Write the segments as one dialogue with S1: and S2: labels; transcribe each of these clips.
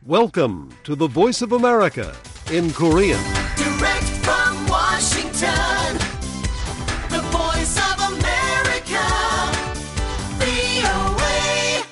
S1: Welcome to the Voice of America in Korean.
S2: Direct from Washington, the Voice of America, VOA.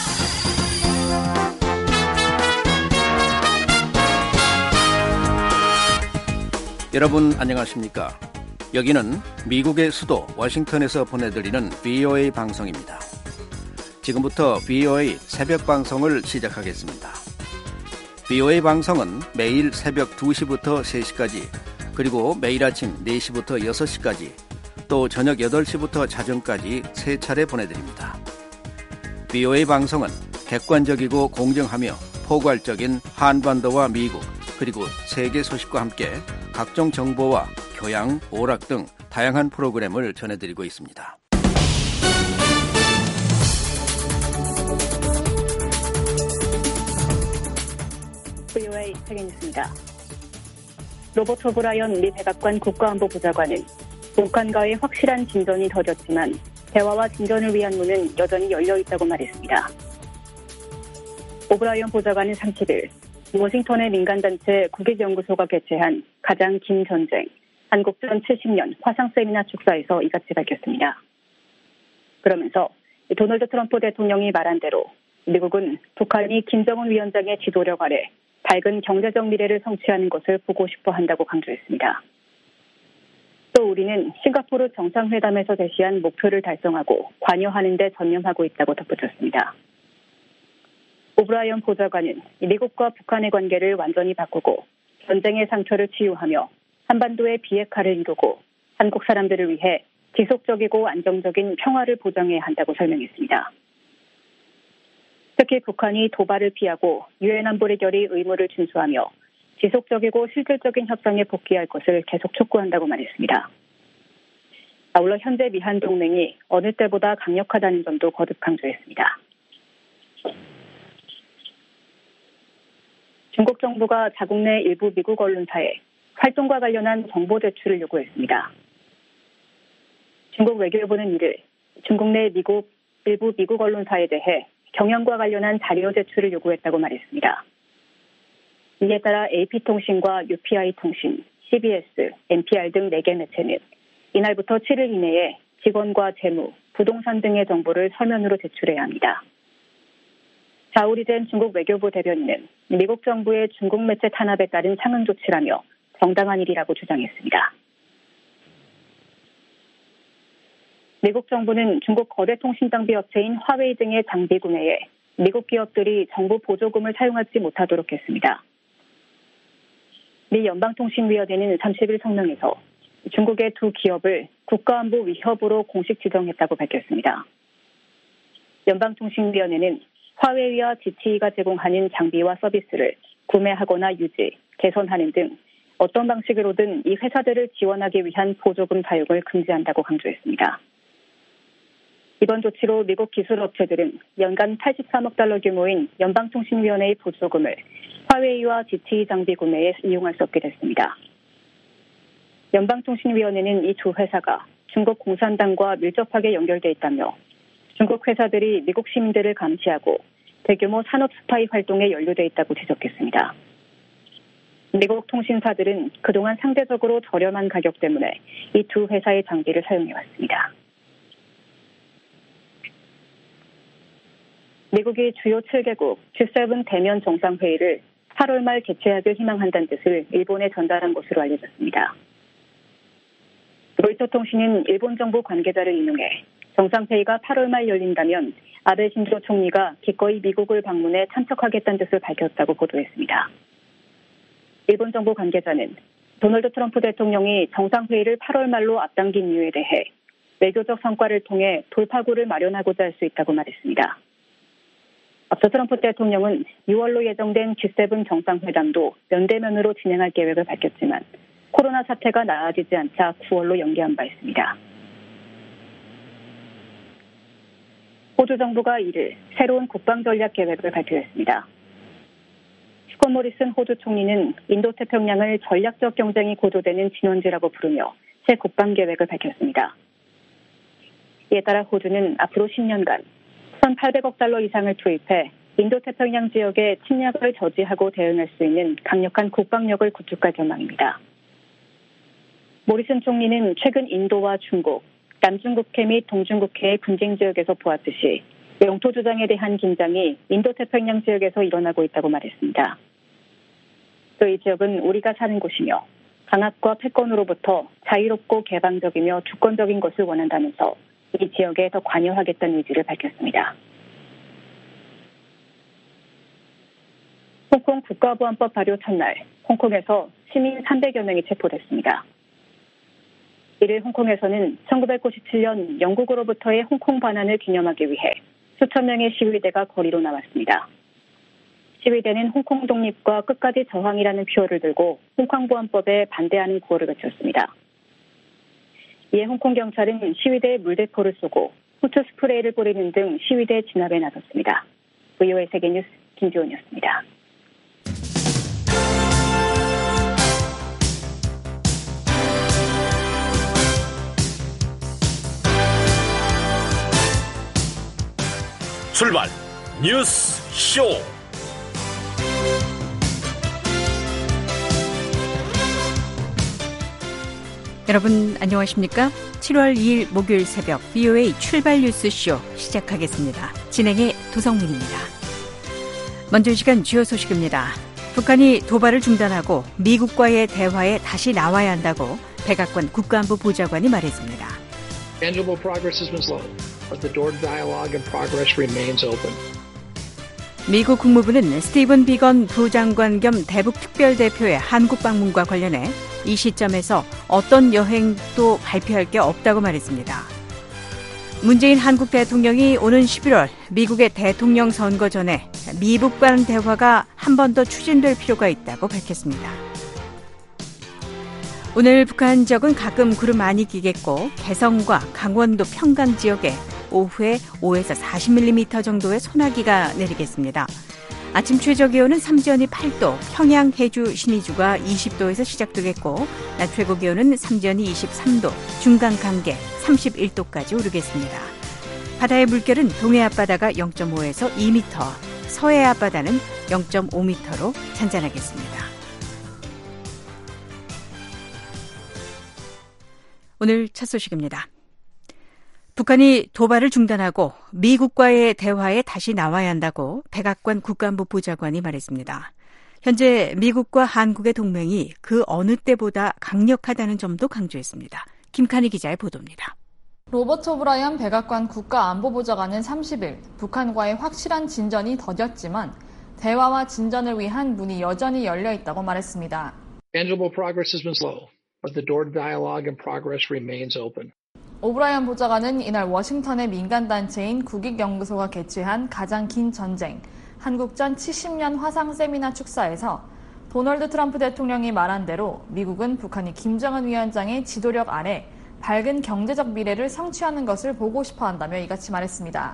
S3: 여러분 안녕하십니까? 여기는 미국의 수도 워싱턴에서 보내드리는 VOA 방송입니다. 지금부터 VOA 새벽 방송을 시작하겠습니다. VOA 방송은 매일 새벽 2시부터 3시까지, 그리고 매일 아침 4시부터 6시까지, 또 저녁 8시부터 자정까지 3차례 보내드립니다. VOA 방송은 객관적이고 공정하며 포괄적인 한반도와 미국, 그리고 세계 소식과 함께 각종 정보와 교양, 오락 등 다양한 프로그램을 전해드리고 있습니다.
S4: VOA 책임있습니다. 로버트 오브라이언 미 백악관 국가안보보좌관은 북한과의 확실한 진전이 더뎠지만 대화와 진전을 위한 문은 여전히 열려있다고 말했습니다. 오브라이언 보좌관은 30일 워싱턴의 민간단체 국익연구소가 개최한 가장 긴 전쟁, 한국전 70년 화상세미나 축사에서 이같이 밝혔습니다. 그러면서 도널드 트럼프 대통령이 말한 대로 미국은 북한이 김정은 위원장의 지도력 아래 밝은 경제적 미래를 성취하는 것을 보고 싶어 한다고 강조했습니다. 또 우리는 싱가포르 정상회담에서 제시한 목표를 달성하고 관여하는 데 전념하고 있다고 덧붙였습니다. 오브라이언 보좌관은 미국과 북한의 관계를 완전히 바꾸고 전쟁의 상처를 치유하며 한반도의 비핵화를 이루고 한국 사람들을 위해 지속적이고 안정적인 평화를 보장해야 한다고 설명했습니다. 특히 북한이 도발을 피하고 유엔 안보리 결의 의무를 준수하며 지속적이고 실질적인 협상에 복귀할 것을 계속 촉구한다고 말했습니다. 아울러 현재 미한 동맹이 어느 때보다 강력하다는 점도 거듭 강조했습니다. 중국 정부가 자국 내 일부 미국 언론사에 활동과 관련한 정보 제출을 요구했습니다. 중국 외교부는 이를 중국 내 일부 미국 언론사에 대해 경영과 관련한 자료 제출을 요구했다고 말했습니다. 이에 따라 AP통신과 UPI통신, CBS, NPR 등 4개 매체는 이날부터 7일 이내에 직원과 재무, 부동산 등의 정보를 서면으로 제출해야 합니다. 자오리젠 중국 외교부 대변인은 미국 정부의 중국 매체 탄압에 따른 상응 조치라며 정당한 일이라고 주장했습니다. 미국 정부는 중국 거대 통신 장비 업체인 화웨이 등의 장비 구매에 미국 기업들이 정부 보조금을 사용하지 못하도록 했습니다. 미 연방통신위원회는 30일 성명에서 중국의 두 기업을 국가안보 위협으로 공식 지정했다고 밝혔습니다. 연방통신위원회는 화웨이와 GTE가 제공하는 장비와 서비스를 구매하거나 유지, 개선하는 등 어떤 방식으로든 이 회사들을 지원하기 위한 보조금 사용을 금지한다고 강조했습니다. 이번 조치로 미국 기술업체들은 연간 83억 달러 규모인 연방통신위원회의 보조금을 화웨이와 GTE 장비 구매에 이용할 수 없게 됐습니다. 연방통신위원회는 이 두 회사가 중국 공산당과 밀접하게 연결돼 있다며 중국 회사들이 미국 시민들을 감시하고 대규모 산업 스파이 활동에 연루돼 있다고 지적했습니다. 미국 통신사들은 그동안 상대적으로 저렴한 가격 때문에 이 두 회사의 장비를 사용해왔습니다. 미국이 주요 7개국 G7 대면 정상회의를 8월 말 개최하길 희망한다는 뜻을 일본에 전달한 것으로 알려졌습니다. 로이터 통신은 일본 정부 관계자를 인용해 정상회의가 8월 말 열린다면 아베 신조 총리가 기꺼이 미국을 방문해 참석하겠다는 뜻을 밝혔다고 보도했습니다. 일본 정부 관계자는 도널드 트럼프 대통령이 정상회의를 8월 말로 앞당긴 이유에 대해 외교적 성과를 통해 돌파구를 마련하고자 할 수 있다고 말했습니다. 앞서 트럼프 대통령은 6월로 예정된 G7 정상회담도 면대면으로 진행할 계획을 밝혔지만 코로나 사태가 나아지지 않자 9월로 연기한 바 있습니다. 호주 정부가 이를 새로운 국방전략 계획을 발표했습니다. 스콧 모리슨 호주 총리는 인도태평양을 전략적 경쟁이 고조되는 진원지라고 부르며 새 국방계획을 밝혔습니다. 이에 따라 호주는 앞으로 10년간 1,800억 달러 이상을 투입해 인도태평양 지역의 침략을 저지하고 대응할 수 있는 강력한 국방력을 구축할 전망입니다. 모리슨 총리는 최근 인도와 중국, 남중국해 및 동중국해의 분쟁 지역에서 보았듯이 영토 주장에 대한 긴장이 인도태평양 지역에서 일어나고 있다고 말했습니다. 또 이 지역은 우리가 사는 곳이며 강압과 패권으로부터 자유롭고 개방적이며 주권적인 것을 원한다면서 이 지역에 더 관여하겠다는 의지를 밝혔습니다. 홍콩 국가보안법 발효 첫날, 홍콩에서 시민 300여 명이 체포됐습니다. 이를 홍콩에서는 1997년 영국으로부터의 홍콩 반환을 기념하기 위해 수천 명의 시위대가 거리로 나왔습니다. 시위대는 홍콩 독립과 끝까지 저항이라는 표어를 들고 홍콩보안법에 반대하는 구호를 외쳤습니다. 이에 홍콩 경찰은 시위대에 물대포를 쏘고 후추 스프레이를 뿌리는 등 시위대 진압에 나섰습니다. VOA 세계뉴스 김지원이었습니다.
S5: 출발 뉴스 쇼.
S6: 여러분 안녕하십니까? 7월 2일 목요일 새벽 VOA 출발 뉴스쇼 시작하겠습니다. 진행의 도성민입니다. 먼저 이 시간 주요 소식입니다. 북한이 도발을 중단하고 미국과의 대화에 다시 나와야 한다고 백악관 국가안보 보좌관이 말했습니다.
S7: Tangible progress has been slow, but the door to dialogue and progress remains open.
S6: 미국 국무부는 스티븐 비건 부장관 겸 대북 특별대표의 한국 방문과 관련해 이 시점에서 어떤 여행도 발표할 게 없다고 말했습니다. 문재인 한국 대통령이 오는 11월 미국의 대통령 선거 전에 미북 간 대화가 한 번 더 추진될 필요가 있다고 밝혔습니다. 오늘 북한 지역은 가끔 구름 많이 끼겠고 개성과 강원도 평강 지역에 오후에 5에서 40mm 정도의 소나기가 내리겠습니다. 아침 최저기온은 삼지연이 8도, 평양, 해주, 신의주가 20도에서 시작되겠고 낮 최고기온은 삼지연이 23도, 중간 강계 31도까지 오르겠습니다. 바다의 물결은 동해 앞바다가 0.5에서 2m, 서해 앞바다는 0.5m로 잔잔하겠습니다. 오늘 첫 소식입니다. 북한이 도발을 중단하고 미국과의 대화에 다시 나와야 한다고 백악관 국가안보 보좌관이 말했습니다. 현재 미국과 한국의 동맹이 그 어느 때보다 강력하다는 점도 강조했습니다. 김칸희 기자의 보도입니다.
S8: 로버트 오브라이언 백악관 국가안보보좌관은 30일 북한과의 확실한 진전이 더뎠지만 대화와 진전을 위한 문이 여전히 열려 있다고 말했습니다.
S7: Tangible progress has been slow, but the door to dialogue and progress remains open.
S8: 오브라이언 보좌관은 이날 워싱턴의 민간단체인 국익연구소가 개최한 가장 긴 전쟁, 한국전 70년 화상 세미나 축사에서 도널드 트럼프 대통령이 말한 대로 미국은 북한이 김정은 위원장의 지도력 아래 밝은 경제적 미래를 성취하는 것을 보고 싶어 한다며 이같이 말했습니다.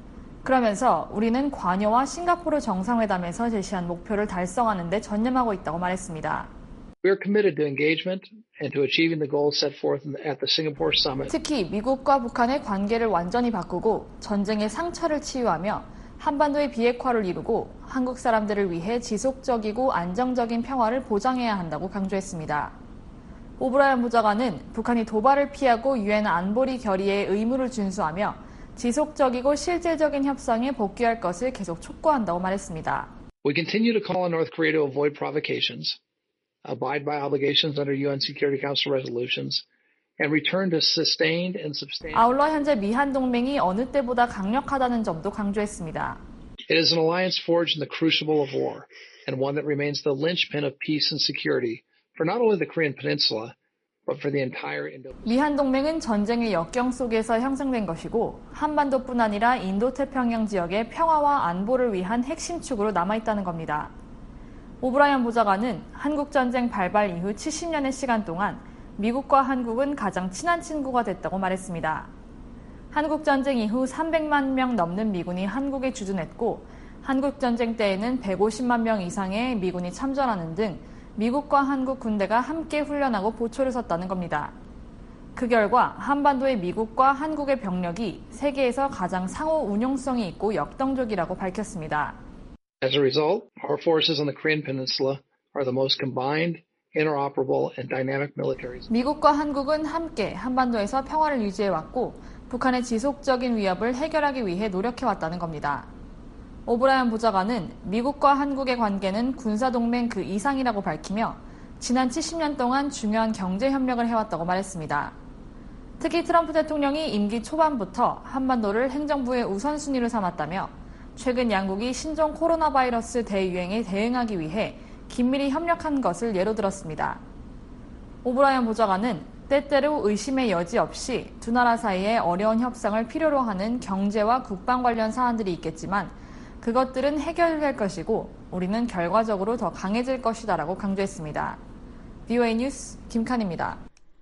S8: 그러면서 우리는 관여와 싱가포르 정상회담에서 제시한 목표를 달성하는 데 전념하고 있다고 말했습니다.
S7: We are committed to engagement and to achieving the goals set forth at the Singapore Summit.
S8: 특히 미국과 북한의 관계를 완전히 바꾸고 전쟁의 상처를 치유하며 한반도의 비핵화를 이루고 한국 사람들을 위해 지속적이고 안정적인 평화를 보장해야 한다고 강조했습니다. 오브라이언 보좌관은 북한이 도발을 피하고 유엔 안보리 결의의 의무를 준수하며 지속적이고 실질적인 협상에 복귀할 것을 계속 촉구한다고 말했습니다.
S7: We continue to call on North Korea to avoid provocations, abide by obligations under UN Security Council resolutions, and return to sustained and substantial.
S8: 아울러 현재 미한 동맹이 어느 때보다 강력하다는 점도 강조했습니다.
S7: It is an alliance forged in the crucible of war, and one that remains the linchpin of peace and security for not only the Korean Peninsula, but for the entire Indo-Pacific.
S8: 미한 동맹은 전쟁의 역경 속에서 형성된 것이고 한반도뿐 아니라 인도태평양 지역의 평화와 안보를 위한 핵심 축으로 남아있다는 겁니다. 오브라이언 보좌관은 한국전쟁 발발 이후 70년의 시간 동안 미국과 한국은 가장 친한 친구가 됐다고 말했습니다. 한국전쟁 이후 300만 명 넘는 미군이 한국에 주둔했고 한국전쟁 때에는 150만 명 이상의 미군이 참전하는 등 미국과 한국 군대가 함께 훈련하고 보초를 섰다는 겁니다. 그 결과 한반도의 미국과 한국의 병력이 세계에서 가장 상호 운용성이 있고 역동적이라고 밝혔습니다.
S7: As a result, our forces on the Korean Peninsula are the most combined, interoperable, and dynamic militaries.
S8: 미국과 한국은 함께 한반도에서 평화를 유지해왔고 북한의 지속적인 위협을 해결하기 위해 노력해왔다는 겁니다. 오브라이언 보좌관은 미국과 한국의 관계는 군사동맹 그 이상이라고 밝히며 지난 70년 동안 중요한 경제협력을 해왔다고 말했습니다. 특히 트럼프 대통령이 임기 초반부터 한반도를 행정부의 우선순위로 삼았다며 최근 양국이 신종 코로나 바이러스 대유행에 대응하기 위해 긴밀히 협력한 것을 예로 들었습니다. 오브라이언 보좌관은 때때로 의심의 여지 없이 두 나라 사이에 어려운 협상을 필요로 하는 경제와 국방 관련 사안들이 있겠지만 그것들은 해결될 것이고 우리는 결과적으로 더 강해질 것이다라고 강조했습니다. VOA 뉴스 김칸입니다.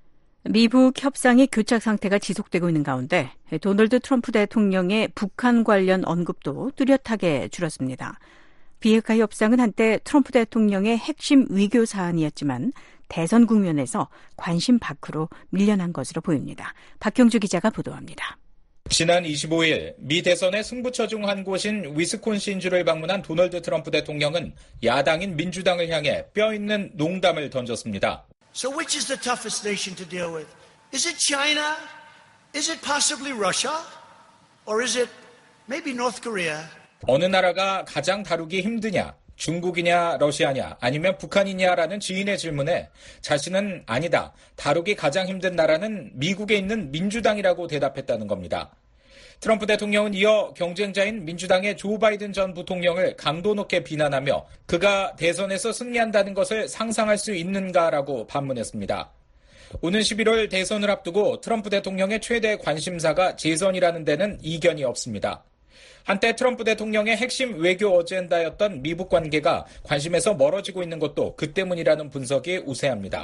S6: 미북 협상의 교착 상태가 지속되고 있는 가운데 도널드 트럼프 대통령의 북한 관련 언급도 뚜렷하게 줄었습니다. 비핵화 협상은 한때 트럼프 대통령의 핵심 위교 사안이었지만 대선 국면에서 관심 밖으로 밀려난 것으로 보입니다. 박형주 기자가 보도합니다.
S9: 지난 25일 미 대선의 승부처 중 한 곳인 위스콘신주를 방문한 도널드 트럼프 대통령은 야당인 민주당을 향해 뼈있는 농담을 던졌습니다.
S2: So which is the toughest nation to deal with? Is it China? Is it possibly Russia? Or is it maybe North Korea?
S9: 어느 나라가 가장 다루기 힘드냐? 중국이냐 러시아냐 아니면 북한이냐라는 지인의 질문에 자신은 아니다. 다루기 가장 힘든 나라는 미국에 있는 민주당이라고 대답했다는 겁니다. 트럼프 대통령은 이어 경쟁자인 민주당의 조 바이든 전 부통령을 강도 높게 비난하며 그가 대선에서 승리한다는 것을 상상할 수 있는가라고 반문했습니다. 오는 11월 대선을 앞두고 트럼프 대통령의 최대 관심사가 재선이라는 데는 이견이 없습니다. 한때 트럼프 대통령의 핵심 외교 어젠다였던 미북 관계가 관심에서 멀어지고 있는 것도 그 때문이라는 분석이 우세합니다.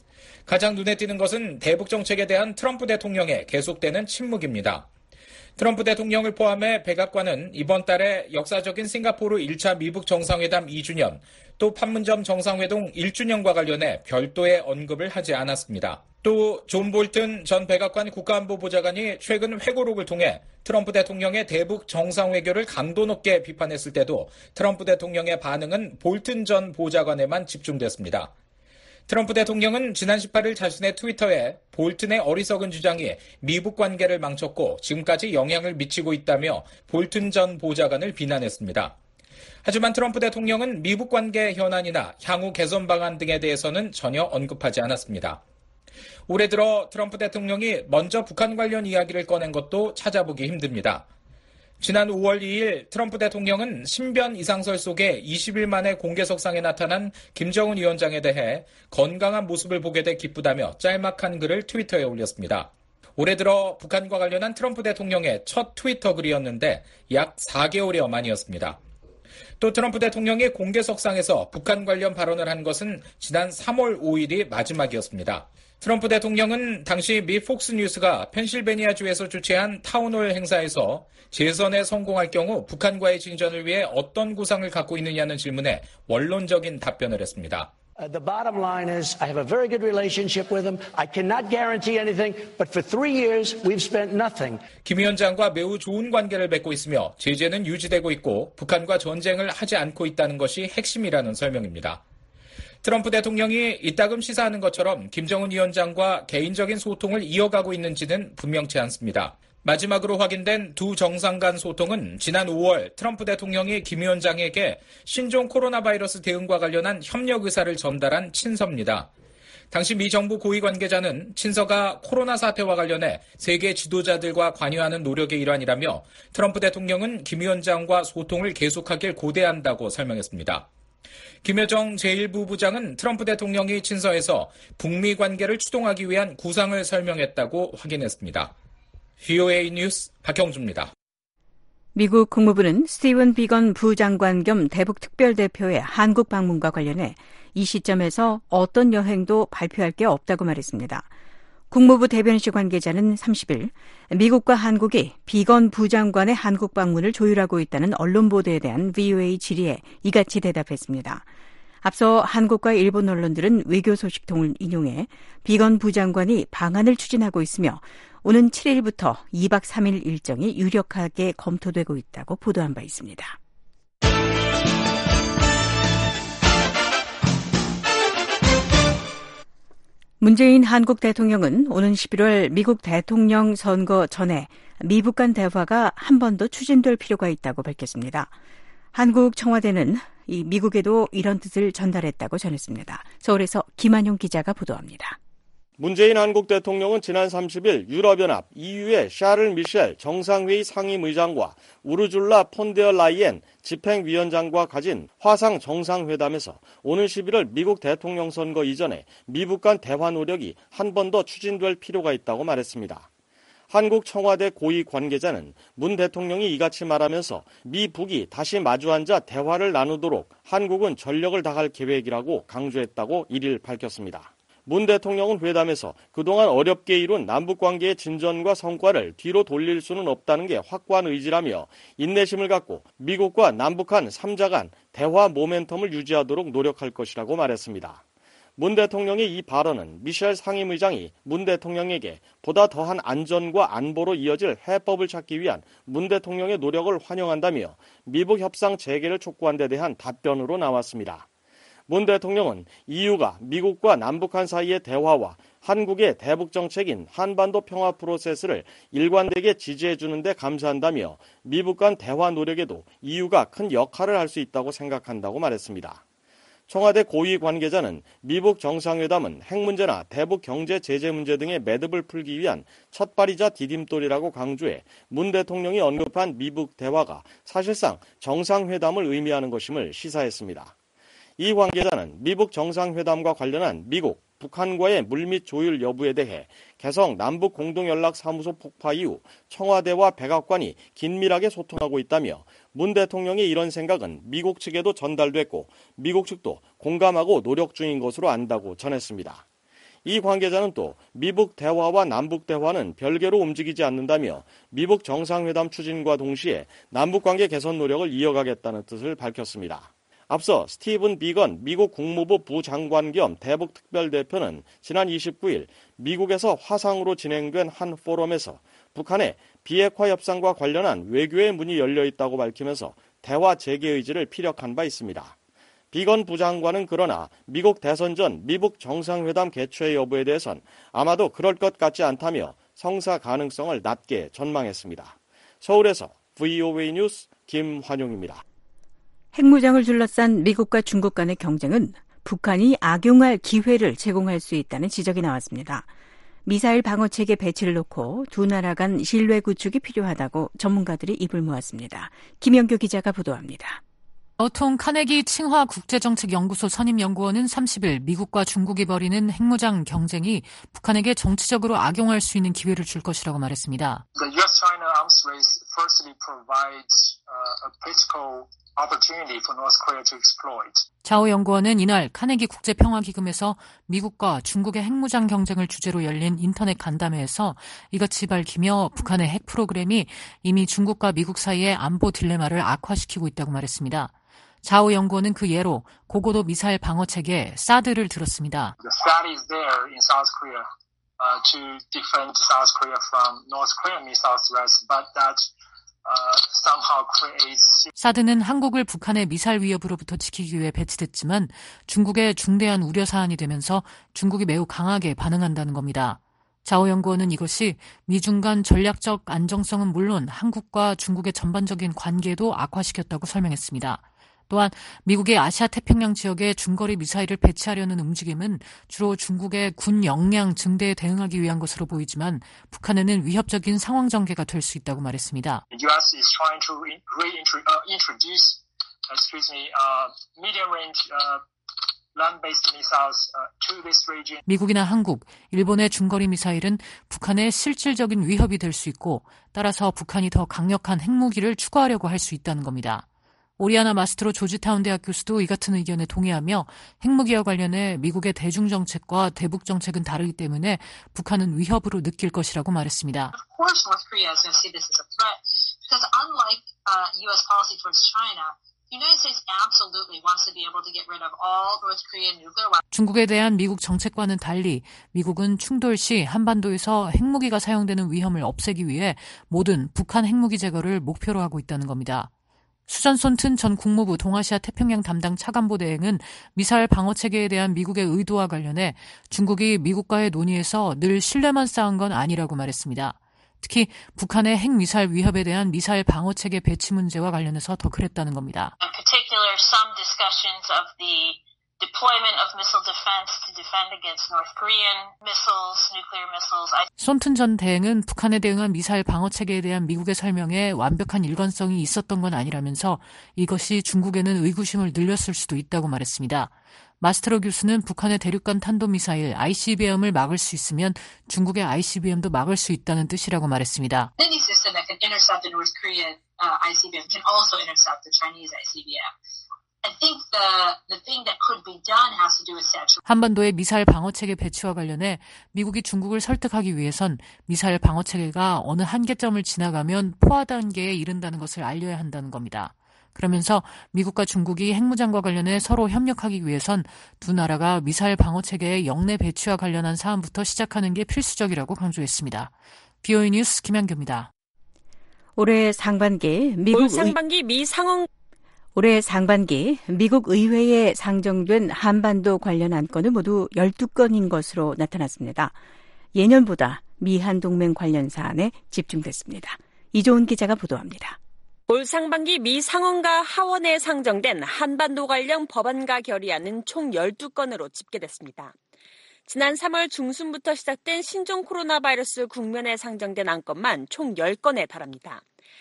S9: 가장 눈에 띄는 것은 대북 정책에 대한 트럼프 대통령의 계속되는 침묵입니다. 트럼프 대통령을 포함해 백악관은 이번 달에 역사적인 싱가포르 1차 미북 정상회담 2주년, 또 판문점 정상회동 1주년과 관련해 별도의 언급을 하지 않았습니다. 또 존 볼튼 전 백악관 국가안보보좌관이 최근 회고록을 통해 트럼프 대통령의 대북 정상외교를 강도 높게 비판했을 때도 트럼프 대통령의 반응은 볼튼 전 보좌관에만 집중됐습니다. 트럼프 대통령은 지난 18일 자신의 트위터에 볼튼의 어리석은 주장이 미북 관계를 망쳤고 지금까지 영향을 미치고 있다며 볼튼 전 보좌관을 비난했습니다. 하지만 트럼프 대통령은 미북 관계 현안이나 향후 개선 방안 등에 대해서는 전혀 언급하지 않았습니다. 올해 들어 트럼프 대통령이 먼저 북한 관련 이야기를 꺼낸 것도 찾아보기 힘듭니다. 지난 5월 2일 트럼프 대통령은 신변 이상설 속에 20일 만에 공개석상에 나타난 김정은 위원장에 대해 건강한 모습을 보게 돼 기쁘다며 짤막한 글을 트위터에 올렸습니다. 올해 들어 북한과 관련한 트럼프 대통령의 첫 트위터 글이었는데 약 4개월여 만이었습니다. 또 트럼프 대통령이 공개석상에서 북한 관련 발언을 한 것은 지난 3월 5일이 마지막이었습니다. 트럼프 대통령은 당시 미 폭스뉴스가 펜실베니아주에서 주최한 타운홀 행사에서 재선에 성공할 경우 북한과의 진전을 위해 어떤 구상을 갖고 있느냐는 질문에 원론적인 답변을 했습니다.
S10: The bottom line is I have a very good relationship with him. I cannot guarantee anything, but for 3 years we've spent nothing.
S9: 김 위원장과 매우 좋은 관계를 맺고 있으며 제재는 유지되고 있고 북한과 전쟁을 하지 않고 있다는 것이 핵심이라는 설명입니다. 트럼프 대통령이 이따금 시사하는 것처럼 김정은 위원장과 개인적인 소통을 이어가고 있는지는 분명치 않습니다. 마지막으로 확인된 두 정상 간 소통은 지난 5월 트럼프 대통령이 김 위원장에게 신종 코로나 바이러스 대응과 관련한 협력 의사를 전달한 친서입니다. 당시 미 정부 고위 관계자는 친서가 코로나 사태와 관련해 세계 지도자들과 관여하는 노력의 일환이라며 트럼프 대통령은 김 위원장과 소통을 계속하길 고대한다고 설명했습니다. 김여정 제1부부장은 트럼프 대통령이 친서에서 북미 관계를 추동하기 위한 구상을 설명했다고 확인했습니다. VOA 뉴스 박형주입니다.
S6: 미국 국무부는 스티븐 비건 부장관 겸 대북 특별대표의 한국 방문과 관련해 이 시점에서 어떤 여행도 발표할 게 없다고 말했습니다. 국무부 대변실 관계자는 30일 미국과 한국이 비건 부장관의 한국 방문을 조율하고 있다는 언론 보도에 대한 VOA 질의에 이같이 대답했습니다. 앞서 한국과 일본 언론들은 외교 소식통을 인용해 비건 부장관이 방안을 추진하고 있으며 오는 7일부터 2박 3일 일정이 유력하게 검토되고 있다고 보도한 바 있습니다. 문재인 한국 대통령은 오는 11월 미국 대통령 선거 전에 미북 간 대화가 한 번 더 추진될 필요가 있다고 밝혔습니다. 한국 청와대는 미국에도 이런 뜻을 전달했다고 전했습니다. 서울에서 김한용 기자가 보도합니다.
S11: 문재인 한국 대통령은 지난 30일 유럽연합 EU의 샤를 미셸 정상회의 상임의장과 우르줄라 폰데어 라이엔 집행위원장과 가진 화상 정상회담에서 오는 11월 미국 대통령 선거 이전에 미북 간 대화 노력이 한 번 더 추진될 필요가 있다고 말했습니다. 한국 청와대 고위 관계자는 문 대통령이 이같이 말하면서 미북이 다시 마주 앉아 대화를 나누도록 한국은 전력을 다할 계획이라고 강조했다고 1일 밝혔습니다. 문 대통령은 회담에서 그동안 어렵게 이룬 남북관계의 진전과 성과를 뒤로 돌릴 수는 없다는 게 확고한 의지라며 인내심을 갖고 미국과 남북한 3자 간 대화 모멘텀을 유지하도록 노력할 것이라고 말했습니다. 문 대통령의 이 발언은 미셸 상임의장이 문 대통령에게 보다 더한 안전과 안보로 이어질 해법을 찾기 위한 문 대통령의 노력을 환영한다며 미북 협상 재개를 촉구한 데 대한 답변으로 나왔습니다. 문 대통령은 EU가 미국과 남북한 사이의 대화와 한국의 대북 정책인 한반도 평화 프로세스를 일관되게 지지해 주는 데 감사한다며 미북 간 대화 노력에도 EU가 큰 역할을 할 수 있다고 생각한다고 말했습니다. 청와대 고위 관계자는 미북 정상회담은 핵 문제나 대북 경제 제재 문제 등의 매듭을 풀기 위한 첫발이자 디딤돌이라고 강조해 문 대통령이 언급한 미북 대화가 사실상 정상회담을 의미하는 것임을 시사했습니다. 이 관계자는 미북 정상회담과 관련한 미국, 북한과의 물밑 조율 여부에 대해 개성 남북 공동연락사무소 폭파 이후 청와대와 백악관이 긴밀하게 소통하고 있다며 문 대통령의 이런 생각은 미국 측에도 전달됐고 미국 측도 공감하고 노력 중인 것으로 안다고 전했습니다. 이 관계자는 또 미북 대화와 남북 대화는 별개로 움직이지 않는다며 미북 정상회담 추진과 동시에 남북관계 개선 노력을 이어가겠다는 뜻을 밝혔습니다. 앞서 스티븐 비건 미국 국무부 부장관 겸 대북특별대표는 지난 29일 미국에서 화상으로 진행된 한 포럼에서 북한의 비핵화 협상과 관련한 외교의 문이 열려 있다고 밝히면서 대화 재개 의지를 피력한 바 있습니다. 비건 부장관은 그러나 미국 대선 전 미북 정상회담 개최 여부에 대해선 아마도 그럴 것 같지 않다며 성사 가능성을 낮게 전망했습니다. 서울에서 VOA 뉴스 김환용입니다.
S6: 핵무장을 둘러싼 미국과 중국 간의 경쟁은 북한이 악용할 기회를 제공할 수 있다는 지적이 나왔습니다. 미사일 방어체계 배치를 놓고 두 나라 간 신뢰 구축이 필요하다고 전문가들이 입을 모았습니다. 김영규 기자가 보도합니다.
S12: 어통 카네기 칭화 국제정책연구소 선임연구원은 30일 미국과 중국이 벌이는 핵무장 경쟁이 북한에게 정치적으로 악용할 수 있는 기회를 줄 것이라고 말했습니다.
S13: The US-China arms race firstly provides a political opportunity for North Korea to exploit.
S12: 자오 연구원은 이날 카네기 국제평화기금에서 미국과 중국의 핵무장 경쟁을 주제로 열린 인터넷 간담회에서 이같이 밝히며 북한의 핵 프로그램이 이미 중국과 미국 사이의 안보 딜레마를 악화시키고 있다고 말했습니다. 자오 연구원은 그 예로 고고도 미사일 방어체계 사드를 들었습니다.
S13: The SAD is there in South Korea to defend South Korea from North Korean missile threats, but that somehow creates.
S12: 사드는 한국을 북한의 미사일 위협으로부터 지키기 위해 배치됐지만 중국의 중대한 우려 사안이 되면서 중국이 매우 강하게 반응한다는 겁니다. 자오 연구원은 이것이 미중 간 전략적 안정성은 물론 한국과 중국의 전반적인 관계도 악화시켰다고 설명했습니다. 또한 미국의 아시아 태평양 지역에 중거리 미사일을 배치하려는 움직임은 주로 중국의 군 역량 증대에 대응하기 위한 것으로 보이지만 북한에는 위협적인 상황 전개가 될 수 있다고 말했습니다.
S13: The US is trying to introduce, medium-range land-based missiles to this region.
S12: 미국이나 한국, 일본의 중거리 미사일은 북한의 실질적인 위협이 될 수 있고 따라서 북한이 더 강력한 핵무기를 추구하려고 할 수 있다는 겁니다. 오리아나 마스트로 조지타운 대학 교수도 이 같은 의견에 동의하며 핵무기와 관련해 미국의 대중정책과 대북정책은 다르기 때문에 북한은 위협으로 느낄 것이라고 말했습니다.
S14: Of course, North Korea is going to see this as a threat because unlike U.S. policy towards China,
S12: 중국에 대한 미국 정책과는 달리 미국은 충돌 시 한반도에서 핵무기가 사용되는 위험을 없애기 위해 모든 북한 핵무기 제거를 목표로 하고 있다는 겁니다. 수전 손튼 전 국무부 동아시아 태평양 담당 차관보 대행은 미사일 방어 체계에 대한 미국의 의도와 관련해 중국이 미국과의 논의에서 늘 신뢰만 쌓은 건 아니라고 말했습니다. 특히 북한의 핵미사일 위협에 대한 미사일 방어 체계 배치 문제와 관련해서 더 그랬다는 겁니다. 손튼 전 대행은 북한에 대응한 미사일 방어 체계에 대한 미국의 설명에 완벽한 일관성이 있었던 건 아니라면서 이것이 중국에는 의구심을 늘렸을 수도 있다고 말했습니다. 마스트로 교수는 북한의 대륙간 탄도미사일 ICBM을 막을 수 있으면 중국의 ICBM도 막을 수 있다는 뜻이라고 말했습니다.
S14: Any system that can intercept the North Korean ICBM can also intercept the Chinese ICBM. I think the thing that could be done has to do with saturation.
S12: 한반도의 미사일 방어 체계 배치와 관련해 미국이 중국을 설득하기 위해선 미사일 방어 체계가 어느 한계점을 지나가면 포화 단계에 이른다는 것을 알려야 한다는 겁니다. 그러면서 미국과 중국이 핵무장과 관련해 서로 협력하기 위해선 두 나라가 미사일 방어 체계의 영내 배치와 관련한 사안부터 시작하는 게 필수적이라고 강조했습니다. BOE 뉴스 김양규입니다.
S6: 올해 상반기 미국 의회에 상정된 한반도 관련 안건은 모두 12건인 것으로 나타났습니다. 예년보다 미한 동맹 관련 사안에 집중됐습니다. 이조은 기자가 보도합니다.
S15: 올 상반기 미 상원과 하원에 상정된 한반도 관련 법안과 결의안은 총 12건으로 집계됐습니다. 지난 3월 중순부터 시작된 신종 코로나 바이러스 국면에 상정된 안건만 총 10건에 달합니다.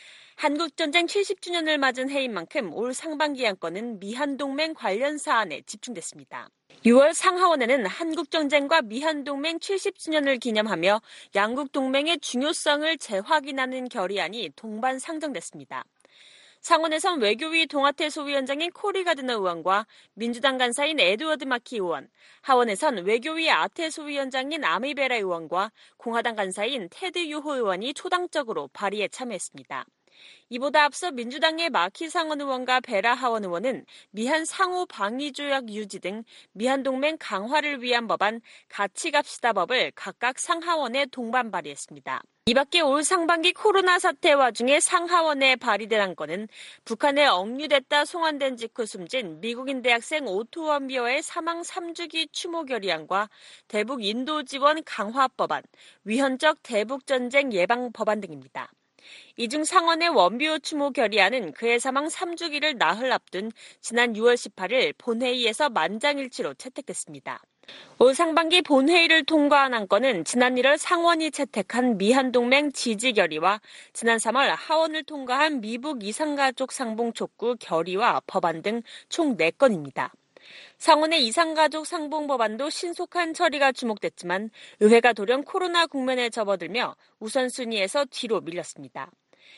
S15: 한국전쟁 70주년을 맞은 해인 만큼 올 상반기 안건은 미한동맹 관련 사안에 집중됐습니다. 6월 상하원에는 한국전쟁과 미한동맹 70주년을 기념하며 양국 동맹의 중요성을 재확인하는 결의안이 동반 상정됐습니다. 상원에선 외교위 동아태 소위원장인 코리 가드너 의원과 민주당 간사인 에드워드 마키 의원, 하원에선 외교위 아태 소위원장인 아미베라 의원과 공화당 간사인 테드 유호 의원이 초당적으로 발의에 참여했습니다. 이보다 앞서 민주당의 마키 상원 의원과 베라 하원 의원은 미한 상호 방위 조약 유지 등 미한 동맹 강화를 위한 법안 같이 갑시다 법을 각각 상하원에 동반 발의했습니다. 이 밖에 올 상반기 코로나 사태 와중에 상하원에 발의된 안건은 북한에 억류됐다 송환된 직후 숨진 미국인 대학생 오토 원비어의 사망 3주기 추모 결의안과 대북 인도 지원 강화 법안, 위헌적 대북 전쟁 예방 법안 등입니다. 이 중 상원의 원비오 추모 결의안은 그의 사망 3주기를 나흘 앞둔 지난 6월 18일 본회의에서 만장일치로 채택됐습니다. 올 상반기 본회의를 통과한 안건은 지난 1월 상원이 채택한 미한동맹 지지 결의와 지난 3월 하원을 통과한 미북 이산가족 상봉 촉구 결의와 법안 등 총 4건입니다. 상원의 이산가족 상봉 법안도 신속한 처리가 주목됐지만 의회가 돌연 코로나 국면에 접어들며 우선순위에서 뒤로 밀렸습니다.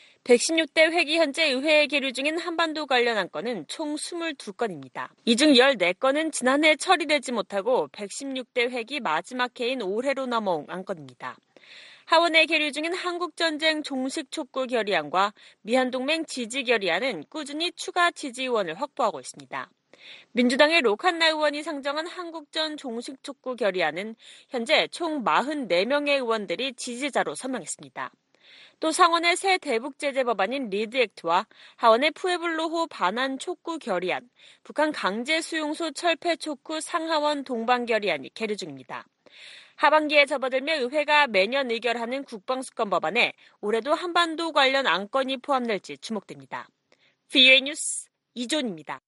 S15: 116대 회기 현재 의회에 계류 중인 한반도 관련 안건은 총 22건입니다. 이 중 14건은 지난해 처리되지 못하고 116대 회기 마지막 해인 올해로 넘어온 안건입니다. 하원에 계류 중인 한국전쟁 종식 촉구 결의안과 미한동맹 지지 결의안은 꾸준히 추가 지지 의원을 확보하고 있습니다. 민주당의 로칸나 의원이 상정한 한국전 종식 촉구 결의안은 현재 총 44명의 의원들이 지지자로 서명했습니다. 또 상원의 새 대북 제재 법안인 리드 액트와 하원의 푸에블로호 반환 촉구 결의안, 북한 강제 수용소 철폐 촉구 상하원 동반 결의안이 계류 중입니다. 하반기에 접어들며 의회가 매년 의결하는 국방수권 법안에 올해도 한반도 관련 안건이 포함될지 주목됩니다. BOE 뉴스 이존입니다.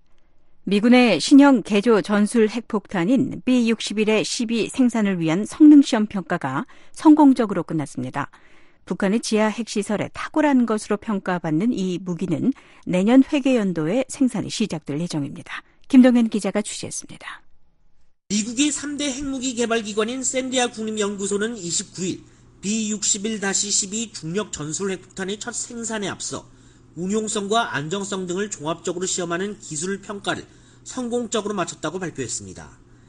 S6: 미군의 신형 개조 전술 핵폭탄인 B-61의 12 생산을 위한 성능시험 평가가 성공적으로 끝났습니다. 북한의 지하 핵시설에 탁월한 것으로 평가받는 이 무기는 내년 회계연도에 생산이 시작될 예정입니다. 김동현 기자가 취재했습니다.
S16: 미국의 3대 핵무기 개발기관인 샌디아 국립연구소는 29일 B-61-12 중력 전술 핵폭탄의 첫 생산에 앞서 운용성과 안정성 등을 종합적으로 시험하는 기술 평가를 성공적으로 마쳤다고 발표했습니다.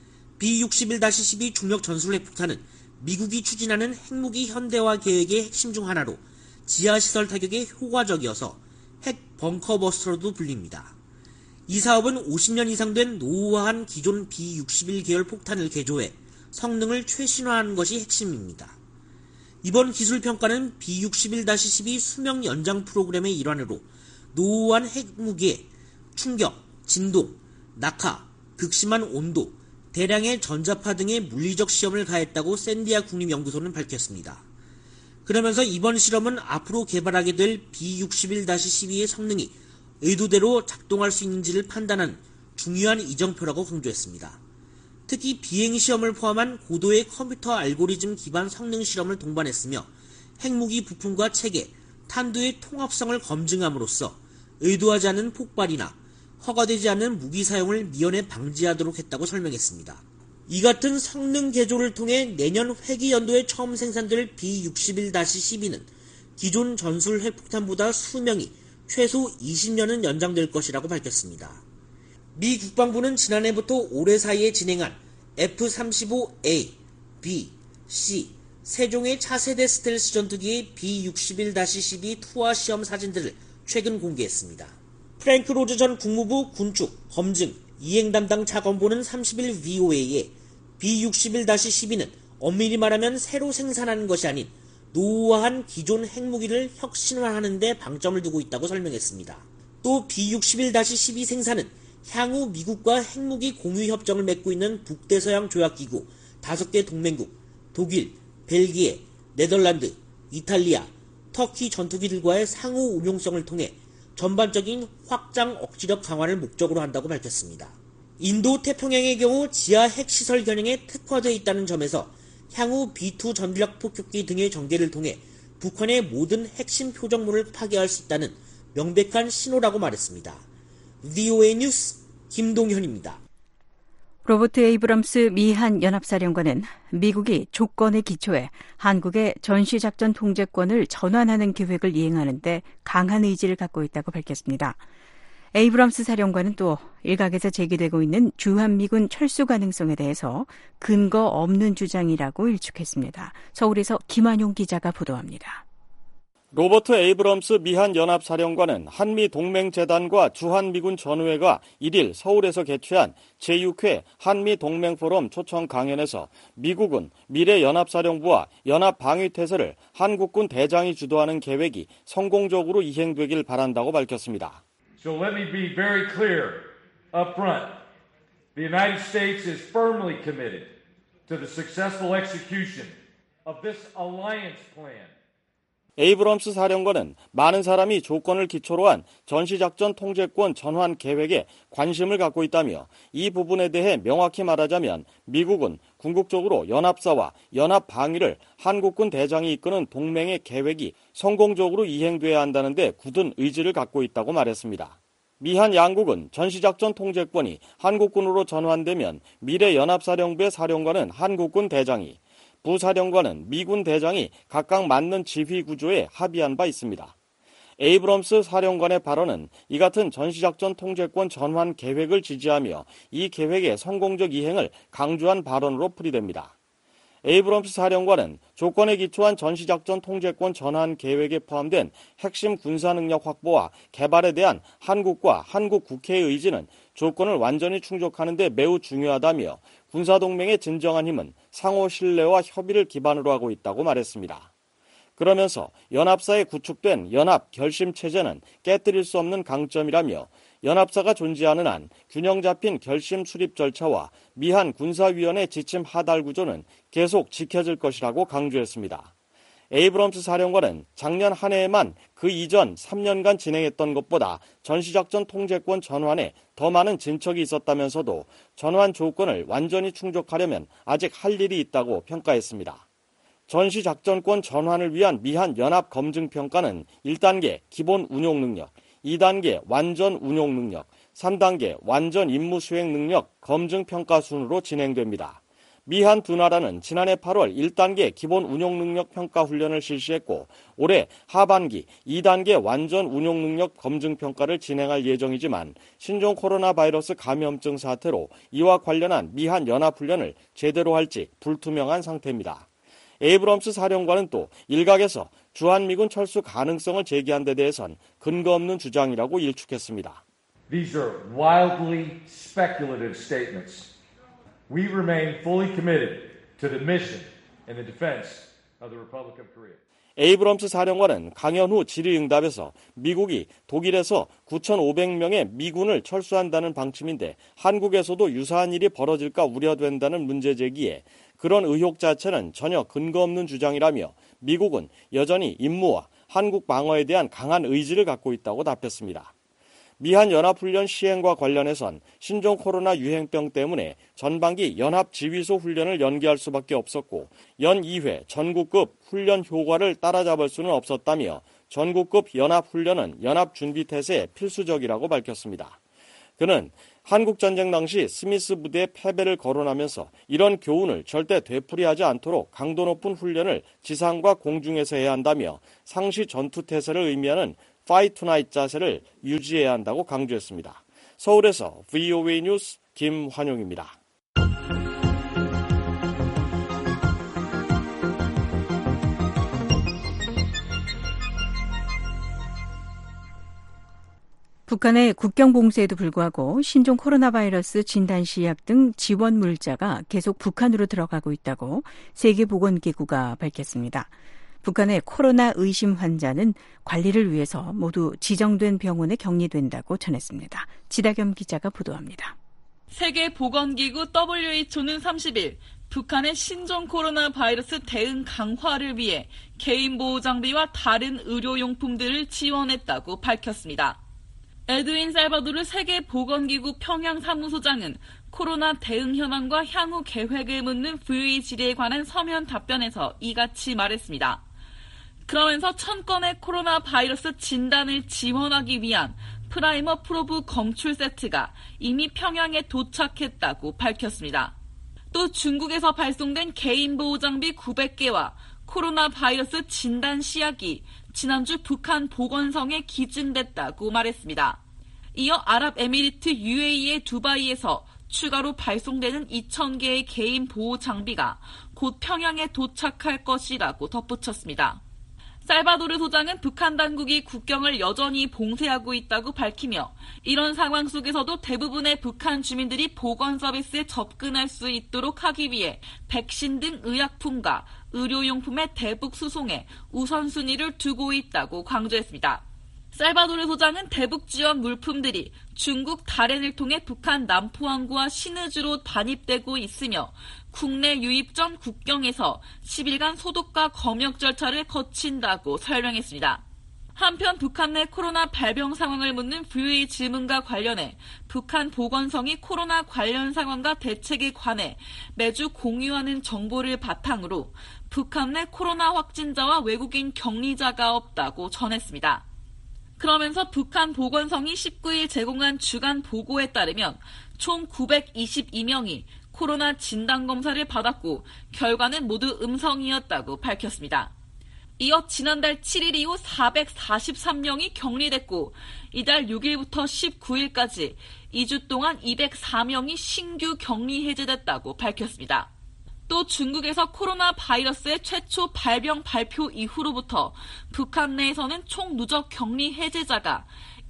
S16: B-61-12 중력 전술 핵폭탄은 미국이 추진하는 핵무기 현대화 계획의 핵심 중 하나로 지하시설 타격에 효과적이어서 핵 벙커버스터로도 불립니다. 이 사업은 50년 이상 된 노후화한 기존 B-61 계열 폭탄을 개조해 성능을 최신화하는 것이 핵심입니다. 이번 기술평가는 B-61-12 수명 연장 프로그램의 일환으로 노후한 핵무기에 충격, 진동, 낙하, 극심한 온도, 대량의 전자파 등의 물리적 시험을 가했다고 샌디아 국립연구소는 밝혔습니다. 그러면서 이번 실험은 앞으로 개발하게 될 B-61-12의 성능이 의도대로 작동할 수 있는지를 판단한 중요한 이정표라고 강조했습니다. 특히 비행시험을 포함한 고도의 컴퓨터 알고리즘 기반 성능 실험을 동반했으며 핵무기 부품과 체계, 탄두의 통합성을 검증함으로써 의도하지 않은 폭발이나 허가되지 않은 무기 사용을 미연에 방지하도록 했다고 설명했습니다. 이 같은 성능 개조를 통해 내년 회기연도에 처음 생산될 B-61-12는 기존 전술 핵폭탄보다 수명이 최소 20년은 연장될 것이라고 밝혔습니다. 미 국방부는 지난해부터 올해 사이에 진행한 F-35A, B, C 세 종의 차세대 스텔스 전투기의 B-61-12 투하 시험 사진들을 최근 공개했습니다. 프랭크 로즈 전 국무부 군축, 검증, 이행 담당 차관보는 30일 VOA에 B-61-12는 엄밀히 말하면 새로 생산하는 것이 아닌 노후화한 기존 핵무기를 혁신화하는 데 방점을 두고 있다고 설명했습니다. 또 B-61-12 생산은 향후 미국과 핵무기 공유 협정을 맺고 있는 북대서양 조약기구 5개 동맹국, 독일, 벨기에, 네덜란드, 이탈리아, 터키 전투기들과의 상호 운용성을 통해 전반적인 확장 억지력 강화를 목적으로 한다고 밝혔습니다. 인도 태평양의 경우 지하 핵시설 겨냥에 특화되어 있다는 점에서 향후 B2 전략 폭격기 등의 전개를 통해 북한의 모든 핵심 표적물을 파괴할 수 있다는 명백한 신호라고 말했습니다. VOA 뉴스 김동현입니다.
S6: 로버트 에이브럼스 미한 연합사령관은 미국이 조건에 기초해 한국의 전시작전 통제권을 전환하는 계획을 이행하는 데 강한 의지를 갖고 있다고 밝혔습니다. 에이브럼스 사령관은 또 일각에서 제기되고 있는 주한미군 철수 가능성에 대해서 근거 없는 주장이라고 일축했습니다. 서울에서 김한용 기자가 보도합니다.
S11: 로버트 에이브럼스 미한 연합사령관은 한미동맹재단과 주한미군 전우회가 1일 서울에서 개최한 제6회 한미동맹포럼 초청 강연에서 미국은 미래연합사령부와 연합방위태세를 한국군 대장이 주도하는 계획이 성공적으로 이행되길 바란다고 밝혔습니다.
S5: So let me be very clear up front. The United States is firmly committed to the successful execution of this alliance plan.
S11: 에이브럼스 사령관은 많은 사람이 조건을 기초로 한 전시작전 통제권 전환 계획에 관심을 갖고 있다며 이 부분에 대해 명확히 말하자면 미국은 궁극적으로 연합사와 연합방위를 한국군 대장이 이끄는 동맹의 계획이 성공적으로 이행돼야 한다는 데 굳은 의지를 갖고 있다고 말했습니다. 미한 양국은 전시작전 통제권이 한국군으로 전환되면 미래 연합사령부의 사령관은 한국군 대장이, 부사령관은 미군 대장이 각각 맞는 지휘 구조에 합의한 바 있습니다. 에이브럼스 사령관의 발언은 이 같은 전시작전 통제권 전환 계획을 지지하며 이 계획의 성공적 이행을 강조한 발언으로 풀이됩니다. 에이브럼스 사령관은 조건에 기초한 전시작전 통제권 전환 계획에 포함된 핵심 군사능력 확보와 개발에 대한 한국과 한국 국회의 의지는 조건을 완전히 충족하는 데 매우 중요하다며 군사동맹의 진정한 힘은 상호 신뢰와 협의를 기반으로 하고 있다고 말했습니다. 그러면서 연합사에 구축된 연합 결심체제는 깨뜨릴 수 없는 강점이라며 연합사가 존재하는 한 균형 잡힌 결심 수립 절차와 미한 군사위원회 지침 하달 구조는 계속 지켜질 것이라고 강조했습니다. 에이브럼스 사령관은 작년 한 해에만 그 이전 3년간 진행했던 것보다 전시작전 통제권 전환에 더 많은 진척이 있었다면서도 전환 조건을 완전히 충족하려면 아직 할 일이 있다고 평가했습니다. 전시작전권 전환을 위한 미한 연합 검증 평가는 1단계 기본 운용 능력, 2단계 완전 운용 능력, 3단계 완전 임무 수행 능력 검증 평가 순으로 진행됩니다. 미한 두 나라는 지난해 8월 1단계 기본 운용 능력 평가 훈련을 실시했고 올해 하반기 2단계 완전 운용 능력 검증 평가를 진행할 예정이지만 신종 코로나 바이러스 감염증 사태로 이와 관련한 미한 연합 훈련을 제대로 할지 불투명한 상태입니다. 에이브럼스 사령관은 또 일각에서 주한미군 철수 가능성을 제기한 데 대해선 근거 없는 주장이라고 일축했습니다.
S5: These are wildly speculative statements. We remain fully committed to the mission and the defense of the Republic of Korea.
S11: 에이브럼스 사령관은 강연 후 질의응답에서 미국이 독일에서 9,500명의 미군을 철수한다는 방침인데 한국에서도 유사한 일이 벌어질까 우려된다는 문제 제기에 그런 의혹 자체는 전혀 근거 없는 주장이라며 미국은 여전히 임무와 한국 방어에 대한 강한 의지를 갖고 있다고 답했습니다. 미한 연합훈련 시행과 관련해선 신종 코로나 유행병 때문에 전반기 연합지휘소 훈련을 연기할 수밖에 없었고 연 2회 전국급 훈련 효과를 따라잡을 수는 없었다며 전국급 연합훈련은 연합준비태세에 필수적이라고 밝혔습니다. 그는 한국전쟁 당시 스미스 부대의 패배를 거론하면서 이런 교훈을 절대 되풀이하지 않도록 강도 높은 훈련을 지상과 공중에서 해야 한다며 상시 전투태세를 의미하는 Fight Tonight 자세를 유지해야 한다고 강조했습니다. 서울에서 VOA 뉴스 김환용입니다.
S6: 북한의 국경 봉쇄에도 불구하고 신종 코로나 바이러스 진단 시약 등 지원 물자가 계속 북한으로 들어가고 있다고 세계보건기구가 밝혔습니다. 북한의 코로나 의심 환자는 관리를 위해서 모두 지정된 병원에 격리된다고 전했습니다. 지다겸 기자가 보도합니다.
S17: 세계보건기구 WHO는 30일 북한의 신종 코로나 바이러스 대응 강화를 위해 개인 보호 장비와 다른 의료용품들을 지원했다고 밝혔습니다. 에드윈 살바도르 세계보건기구 평양사무소장은 코로나 대응 현황과 향후 계획을 묻는 VOA 질의에 관한 서면 답변에서 이같이 말했습니다. 그러면서 1000건의 코로나 바이러스 진단을 지원하기 위한 프라이머 프로브 검출 세트가 이미 평양에 도착했다고 밝혔습니다. 또 중국에서 발송된 개인 보호 장비 900개와 코로나 바이러스 진단 시약이 지난주 북한 보건성에 기증됐다고 말했습니다. 이어 아랍에미리트 UAE의 두바이에서 추가로 발송되는 2000개의 개인 보호 장비가 곧 평양에 도착할 것이라고 덧붙였습니다. 살바도르 소장은 북한 당국이 국경을 여전히 봉쇄하고 있다고 밝히며 이런 상황 속에서도 대부분의 북한 주민들이 보건 서비스에 접근할 수 있도록 하기 위해 백신 등 의약품과 의료용품의 대북 수송에 우선순위를 두고 있다고 강조했습니다. 살바도르 소장은 대북 지원 물품들이 중국 다롄을 통해 북한 남포항구와 신의주로 반입되고 있으며 국내 유입 전 국경에서 10일간 소독과 검역 절차를 거친다고 설명했습니다. 한편 북한 내 코로나 발병 상황을 묻는 VOA 질문과 관련해 북한 보건성이 코로나 관련 상황과 대책에 관해 매주 공유하는 정보를 바탕으로 북한 내 코로나 확진자와 외국인 격리자가 없다고 전했습니다. 그러면서 북한 보건성이 19일 제공한 주간 보고에 따르면 총 922명이 코로나 진단검사를 받았고 결과는 모두 음성이었다고 밝혔습니다. 이어 지난달 7일 이후 443명이 격리됐고 이달 6일부터 19일까지 2주 동안 204명이 신규 격리 해제됐다고 밝혔습니다. 또 중국에서 코로나 바이러스의 최초 발병 발표 이후로부터 북한 내에서는 총 누적 격리 해제자가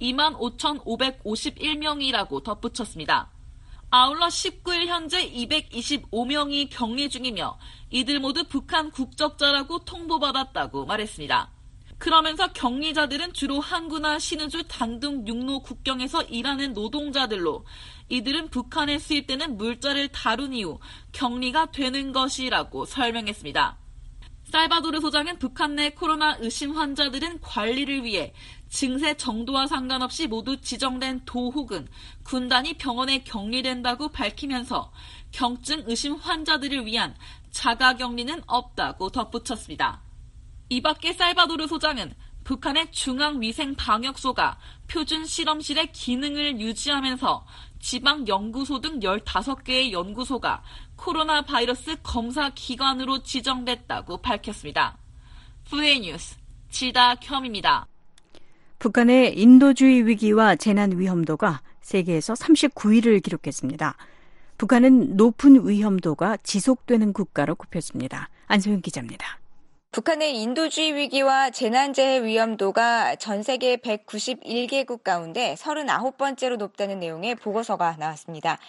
S17: 25,551명이라고 덧붙였습니다. 아울러 19일 현재 225명이 격리 중이며 이들 모두 북한 국적자라고 통보받았다고 말했습니다. 그러면서 격리자들은 주로 항구나 신의주 단둥 육로 국경에서 일하는 노동자들로 이들은 북한에 수입되는 물자를 다룬 이후 격리가 되는 것이라고 설명했습니다. 살바도르 소장은 북한 내 코로나 의심 환자들은 관리를 위해 증세 정도와 상관없이 모두 지정된 도 혹은 군단위 병원에 격리된다고 밝히면서 경증 의심 환자들을 위한 자가격리는 없다고 덧붙였습니다. 이 밖에 살바도르 소장은 북한의 중앙위생방역소가 표준 실험실의 기능을 유지하면서 지방연구소 등 15개의 연구소가 코로나 바이러스 검사 기관으로 지정됐다고 밝혔습니다. VOA 뉴스 지다겸입니다.
S6: 북한의 인도주의 위기와 재난 위험도가 세계에서 39위를 기록했습니다. 북한은 높은 위험도가 지속되는 국가로 꼽혔습니다. 안소영 기자입니다.
S18: 북한의 인도주의 위기와 재난재해 위험도가 전 세계 191개국 가운데 39번째로 높다는 내용의 보고서가 나왔습니다.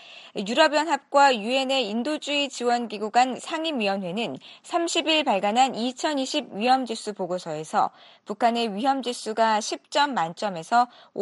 S18: 유럽연합과 유엔의 인도주의 지원기구 간 상임위원회는 30일 발간한 2020 위험지수 보고서에서 북한의 위험지수가 10점 만점에서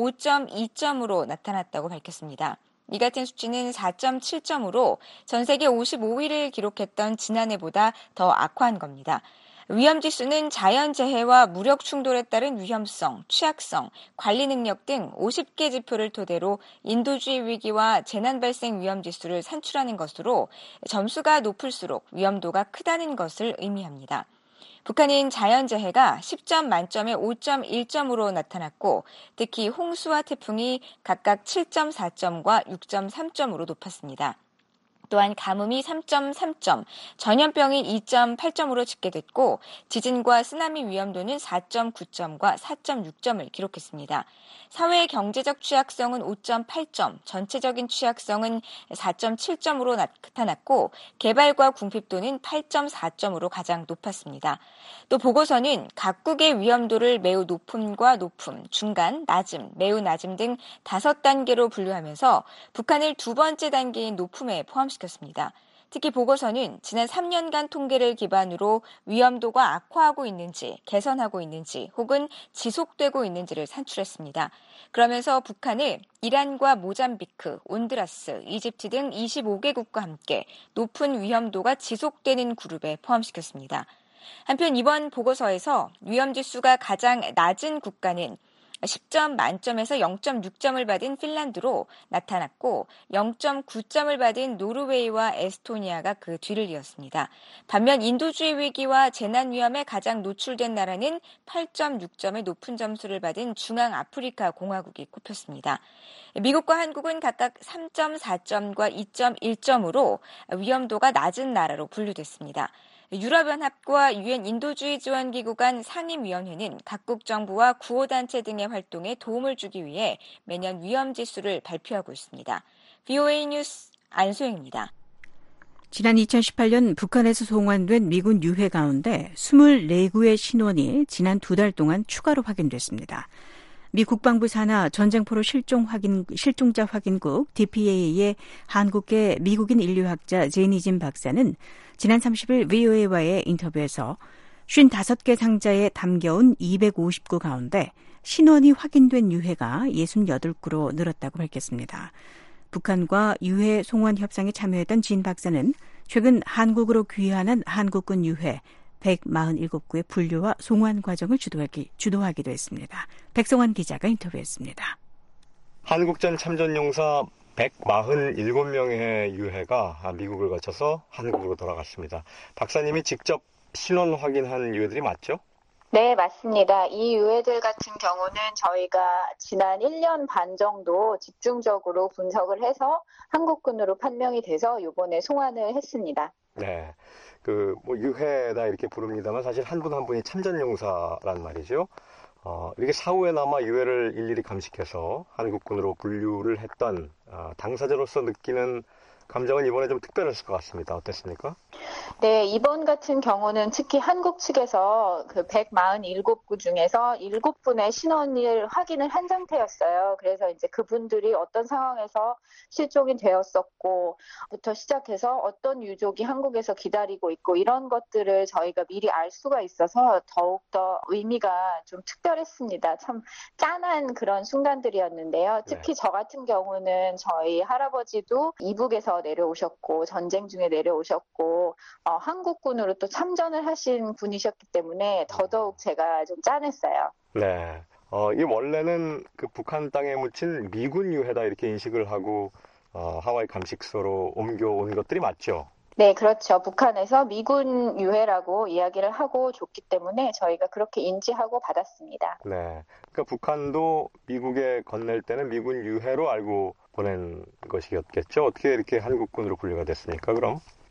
S18: 5.2점으로 나타났다고 밝혔습니다. 이 같은 수치는 4.7점으로 전 세계 55위를 기록했던 지난해보다 더 악화한 겁니다. 위험지수는 자연재해와 무력 충돌에 따른 위험성, 취약성, 관리 능력 등 50개 지표를 토대로 인도주의 위기와 재난 발생 위험지수를 산출하는 것으로 점수가 높을수록 위험도가 크다는 것을 의미합니다. 북한은 자연재해가 10점 만점에 5.1점으로 나타났고 특히 홍수와 태풍이 각각 7.4점과 6.3점으로 높았습니다. 또한 가뭄이 3.3점, 전염병이 2.8점으로 집계됐고 지진과 쓰나미 위험도는 4.9점과 4.6점을 기록했습니다. 사회 경제적 취약성은 5.8점, 전체적인 취약성은 4.7점으로 나타났고 개발과 궁핍도는 8.4점으로 가장 높았습니다. 또 보고서는 각국의 위험도를 매우 높음과 높음, 중간, 낮음, 매우 낮음 등 5단계로 분류하면서 북한을 두 번째 단계인 높음에 포함시켰습니다. 특히 보고서는 지난 3년간 통계를 기반으로 위험도가 악화하고 있는지, 개선하고 있는지, 혹은 지속되고 있는지를 산출했습니다. 그러면서 북한을 이란과 모잠비크, 온두라스, 이집트 등 25개국과 함께 높은 위험도가 지속되는 그룹에 포함시켰습니다. 한편 이번 보고서에서 위험지수가 가장 낮은 국가는 10점 만점에서 0.6점을 받은 핀란드로 나타났고 0.9점을 받은 노르웨이와 에스토니아가 그 뒤를 이었습니다. 반면 인도주의 위기와 재난 위험에 가장 노출된 나라는 8.6점의 높은 점수를 받은 중앙아프리카 공화국이 꼽혔습니다. 미국과 한국은 각각 3.4점과 2.1점으로 위험도가 낮은 나라로 분류됐습니다. 유럽연합과 유엔 인도주의 지원기구 간 상임위원회는 각국 정부와 구호단체 등의 활동에 도움을 주기 위해 매년 위험지수를 발표하고 있습니다. VOA 뉴스 안소영입니다.
S6: 지난 2018년 북한에서 송환된 미군 유해 가운데 24구의 신원이 지난 2달 동안 추가로 확인됐습니다. 미 국방부 산하 전쟁포로 실종자 확인국 DPA의 한국계 미국인 인류학자 제니진 박사는 지난 30일 VOA와의 인터뷰에서 55개 상자에 담겨온 259 가운데 신원이 확인된 유해가 68구로 늘었다고 밝혔습니다. 북한과 유해 송환 협상에 참여했던 진 박사는 최근 한국으로 귀환한 한국군 유해 147구의 분류와 송환 과정을 주도하기도 했습니다. 백성환 기자가 인터뷰했습니다.
S19: 한국전 참전용사 147명의 유해가 미국을 거쳐서 한국으로 돌아갔습니다. 박사님이 직접 신원 확인한 유해들이 맞죠?
S20: 네, 맞습니다. 이 유해들 같은 경우는 저희가 지난 1년 반 정도 집중적으로 분석을 해서 한국군으로 판명이 돼서 이번에 송환을 했습니다.
S19: 네. 유해다 이렇게 부릅니다만 사실 한 분 한 분이 참전용사란 말이죠. 이렇게 사후에나마 유해를 일일이 감식해서 한국군으로 분류를 했던 당사자로서 느끼는 감정은 이번에 좀 특별했을 것 같습니다. 어땠습니까?
S20: 네, 이번 같은 경우는 특히 한국 측에서 그 147구 중에서 7분의 신원을 확인을 한 상태였어요. 그래서 이제 그분들이 어떤 상황에서 실종이 되었었고, 부터 시작해서 어떤 유족이 한국에서 기다리고 있고, 이런 것들을 저희가 미리 알 수가 있어서 더욱더 의미가 좀 특별했습니다. 참 짠한 그런 순간들이었는데요. 특히 저 같은 경우는 저희 할아버지도 이북에서 내려오셨고 전쟁 중에 내려오셨고 한국군으로 또 참전을 하신 분이셨기 때문에 더더욱 제가 좀 짠했어요.
S19: 네. 이 원래는 그 북한 땅에 묻힌 미군 유해다 이렇게 인식을 하고 하와이 감식소로 옮겨온 것들이 맞죠?
S20: 네, 그렇죠. 북한에서 미군 유해라고 이야기를 하고 줬기 때문에 저희가 그렇게 인지하고 받았습니다.
S19: 네. 그러니까 북한도 미국에 건넬 때는 미군 유해로 알고 보낸 것이었겠죠? 어떻게 이렇게 한국군으로 분류가 됐습니까, 그럼?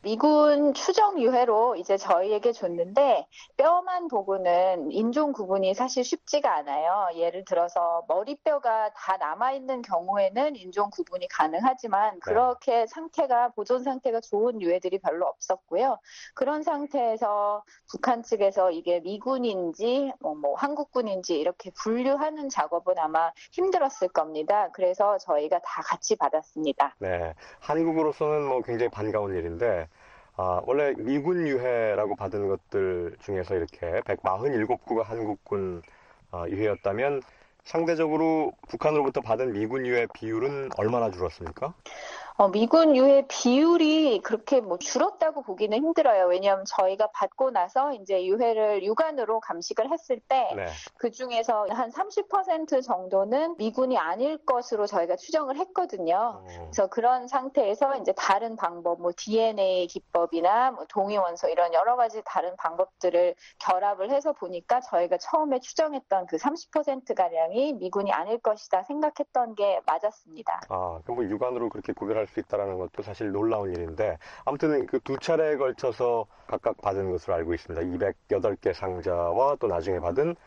S20: 미군 추정 유해로 이제 저희에게 줬는데 뼈만 보고는 인종 구분이 사실 쉽지가 않아요. 예를 들어서 머리뼈가 다 남아있는 경우에는 인종 구분이 가능하지만 그렇게 보존 상태가 좋은 유해들이 별로 없었고요. 그런 상태에서 북한 측에서 이게 미군인지 뭐 한국군인지 이렇게 분류하는 작업은 아마 힘들었을 겁니다. 그래서 저희가 다 같이 받았습니다.
S19: 네, 한국으로서는 뭐 굉장히 반가운 일인데 원래 미군 유해라고 받은 것들 중에서 이렇게 147구가 한국군 유해였다면 상대적으로 북한으로부터 받은 미군 유해 비율은 얼마나 줄었습니까?
S20: 미군 유해 비율이 그렇게 줄었다고 보기는 힘들어요. 왜냐하면 저희가 받고 나서 이제 유해를 육안으로 감식을 했을 때 그 중에서 한 30% 정도는 미군이 아닐 것으로 저희가 추정을 했거든요. 그래서 그런 상태에서 이제 다른 방법, DNA 기법이나 동위원소 이런 여러 가지 다른 방법들을 결합을 해서 보니까 저희가 처음에 추정했던 그 30%가량이 미군이 아닐 것이다 생각했던 게 맞았습니다.
S19: 그럼 육안으로 그렇게 구별할 수 있다는 것도 사실 놀라운 일인데 아무튼 그 두 차례에 걸쳐서 각각 받은 것으로 알고 있습니다. 208개 상자와 또 나중에 받은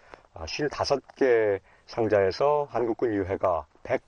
S19: 55개 상자에서 한국군 유해가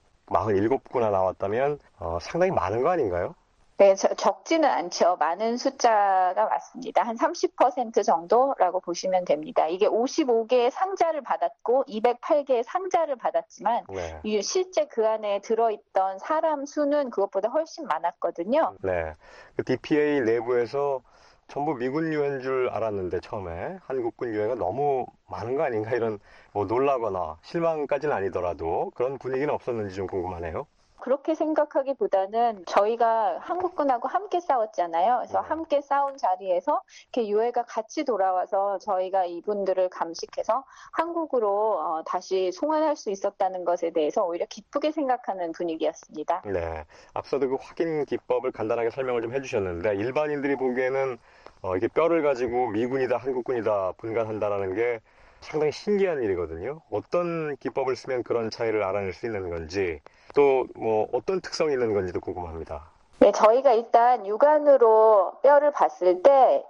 S19: 147구나 나왔다면 상당히 많은 거 아닌가요?
S20: 네, 적지는 않죠. 많은 숫자가 맞습니다. 한 30% 정도라고 보시면 됩니다. 이게 55개의 상자를 받았고 208개의 상자를 받았지만 실제 그 안에 들어있던 사람 수는 그것보다 훨씬 많았거든요.
S19: 네, 그 DPA 내부에서 전부 미군 유해인 줄 알았는데 처음에 한국군 유해가 너무 많은 거 아닌가 이런 놀라거나 실망까지는 아니더라도 그런 분위기는 없었는지 좀 궁금하네요.
S20: 그렇게 생각하기보다는 저희가 한국군하고 함께 싸웠잖아요. 그래서 함께 싸운 자리에서 이렇게 유해가 같이 돌아와서 저희가 이분들을 감식해서 한국으로 다시 송환할 수 있었다는 것에 대해서 오히려 기쁘게 생각하는 분위기였습니다.
S19: 네, 앞서도 그 확인 기법을 간단하게 설명을 좀 해주셨는데 일반인들이 보기에는 이게 뼈를 가지고 미군이다 한국군이다 분간한다라는 게 상당히 신기한 일이거든요. 어떤 기법을 쓰면 그런 차이를 알아낼 수 있는 건지 또 어떤 특성이 있는 건지도 궁금합니다.
S20: 네, 저희가 일단 육안으로 뼈를 봤을 때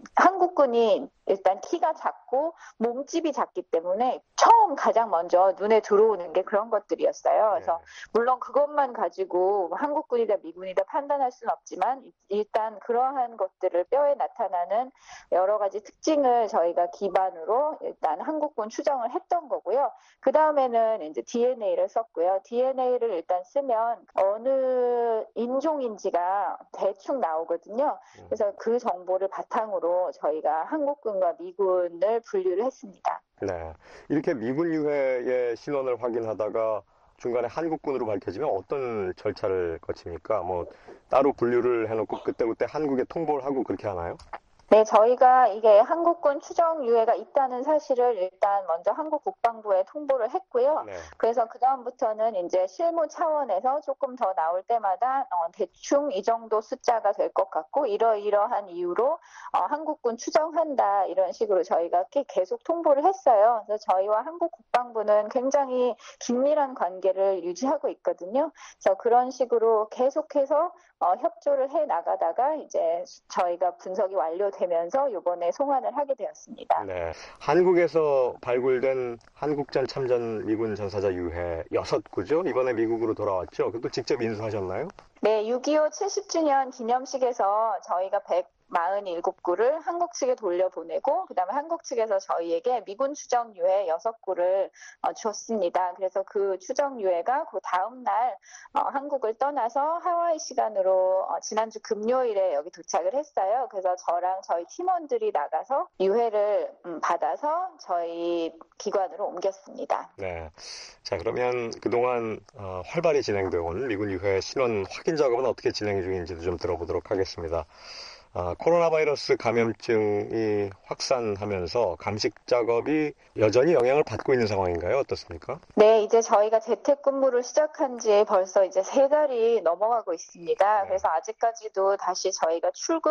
S20: 한국군이 일단 키가 작고 몸집이 작기 때문에 가장 먼저 눈에 들어오는 게 그런 것들이었어요. 그래서 물론 그것만 가지고 한국군이다 미군이다 판단할 수는 없지만 일단 그러한 것들을 뼈에 나타나는 여러 가지 특징을 저희가 기반으로 일단 한국군 추정을 했던 거고요. 그 다음에는 이제 DNA를 썼고요. DNA를 일단 쓰면 어느 인종인지가 대충 나오거든요. 그래서 그 정보를 바탕으로 저희가 한국군과 미군을 분류를 했습니다.
S19: 네, 이렇게 미군 유해의 신원을 확인하다가 중간에 한국군으로 밝혀지면 어떤 절차를 거칩니까? 따로 분류를 해놓고 그때그때 한국에 통보를 하고 그렇게 하나요?
S20: 네, 저희가 이게 한국군 추정 유해가 있다는 사실을 일단 먼저 한국 국방부에 통보를 했고요. 그래서 그 다음부터는 이제 실무 차원에서 조금 더 나올 때마다 대충 이 정도 숫자가 될 것 같고 이러이러한 이유로 한국군 추정한다 이런 식으로 저희가 계속 통보를 했어요. 그래서 저희와 한국 국방부는 굉장히 긴밀한 관계를 유지하고 있거든요. 그래서 그런 식으로 계속해서 협조를 해 나가다가 이제 저희가 분석이 완료되면서 이번에 송환을 하게 되었습니다.
S19: 네, 한국에서 발굴된 한국전 참전 미군 전사자 유해 6구죠? 이번에 미국으로 돌아왔죠? 그것도 직접 인수하셨나요?
S20: 네, 6.25 70주년 기념식에서 저희가 147구를 한국 측에 돌려보내고 그다음에 한국 측에서 저희에게 미군 추정 유해 6구를 줬습니다. 그래서 그 추정 유해가 그 다음 날 한국을 떠나서 하와이 시간으로 지난주 금요일에 여기 도착을 했어요. 그래서 저랑 저희 팀원들이 나가서 유해를 받아서 저희 기관으로 옮겼습니다.
S19: 네, 자 그러면 그동안 활발히 진행되어 온 미군 유해 신원 확인 작업은 어떻게 진행 중인지도 좀 들어보도록 하겠습니다. 코로나 바이러스 감염증이 확산하면서 감식 작업이 여전히 영향을 받고 있는 상황인가요? 어떻습니까?
S20: 네, 이제 저희가 재택근무를 시작한 지 벌써 이제 3달이 넘어가고 있습니다. 그래서 아직까지도 다시 저희가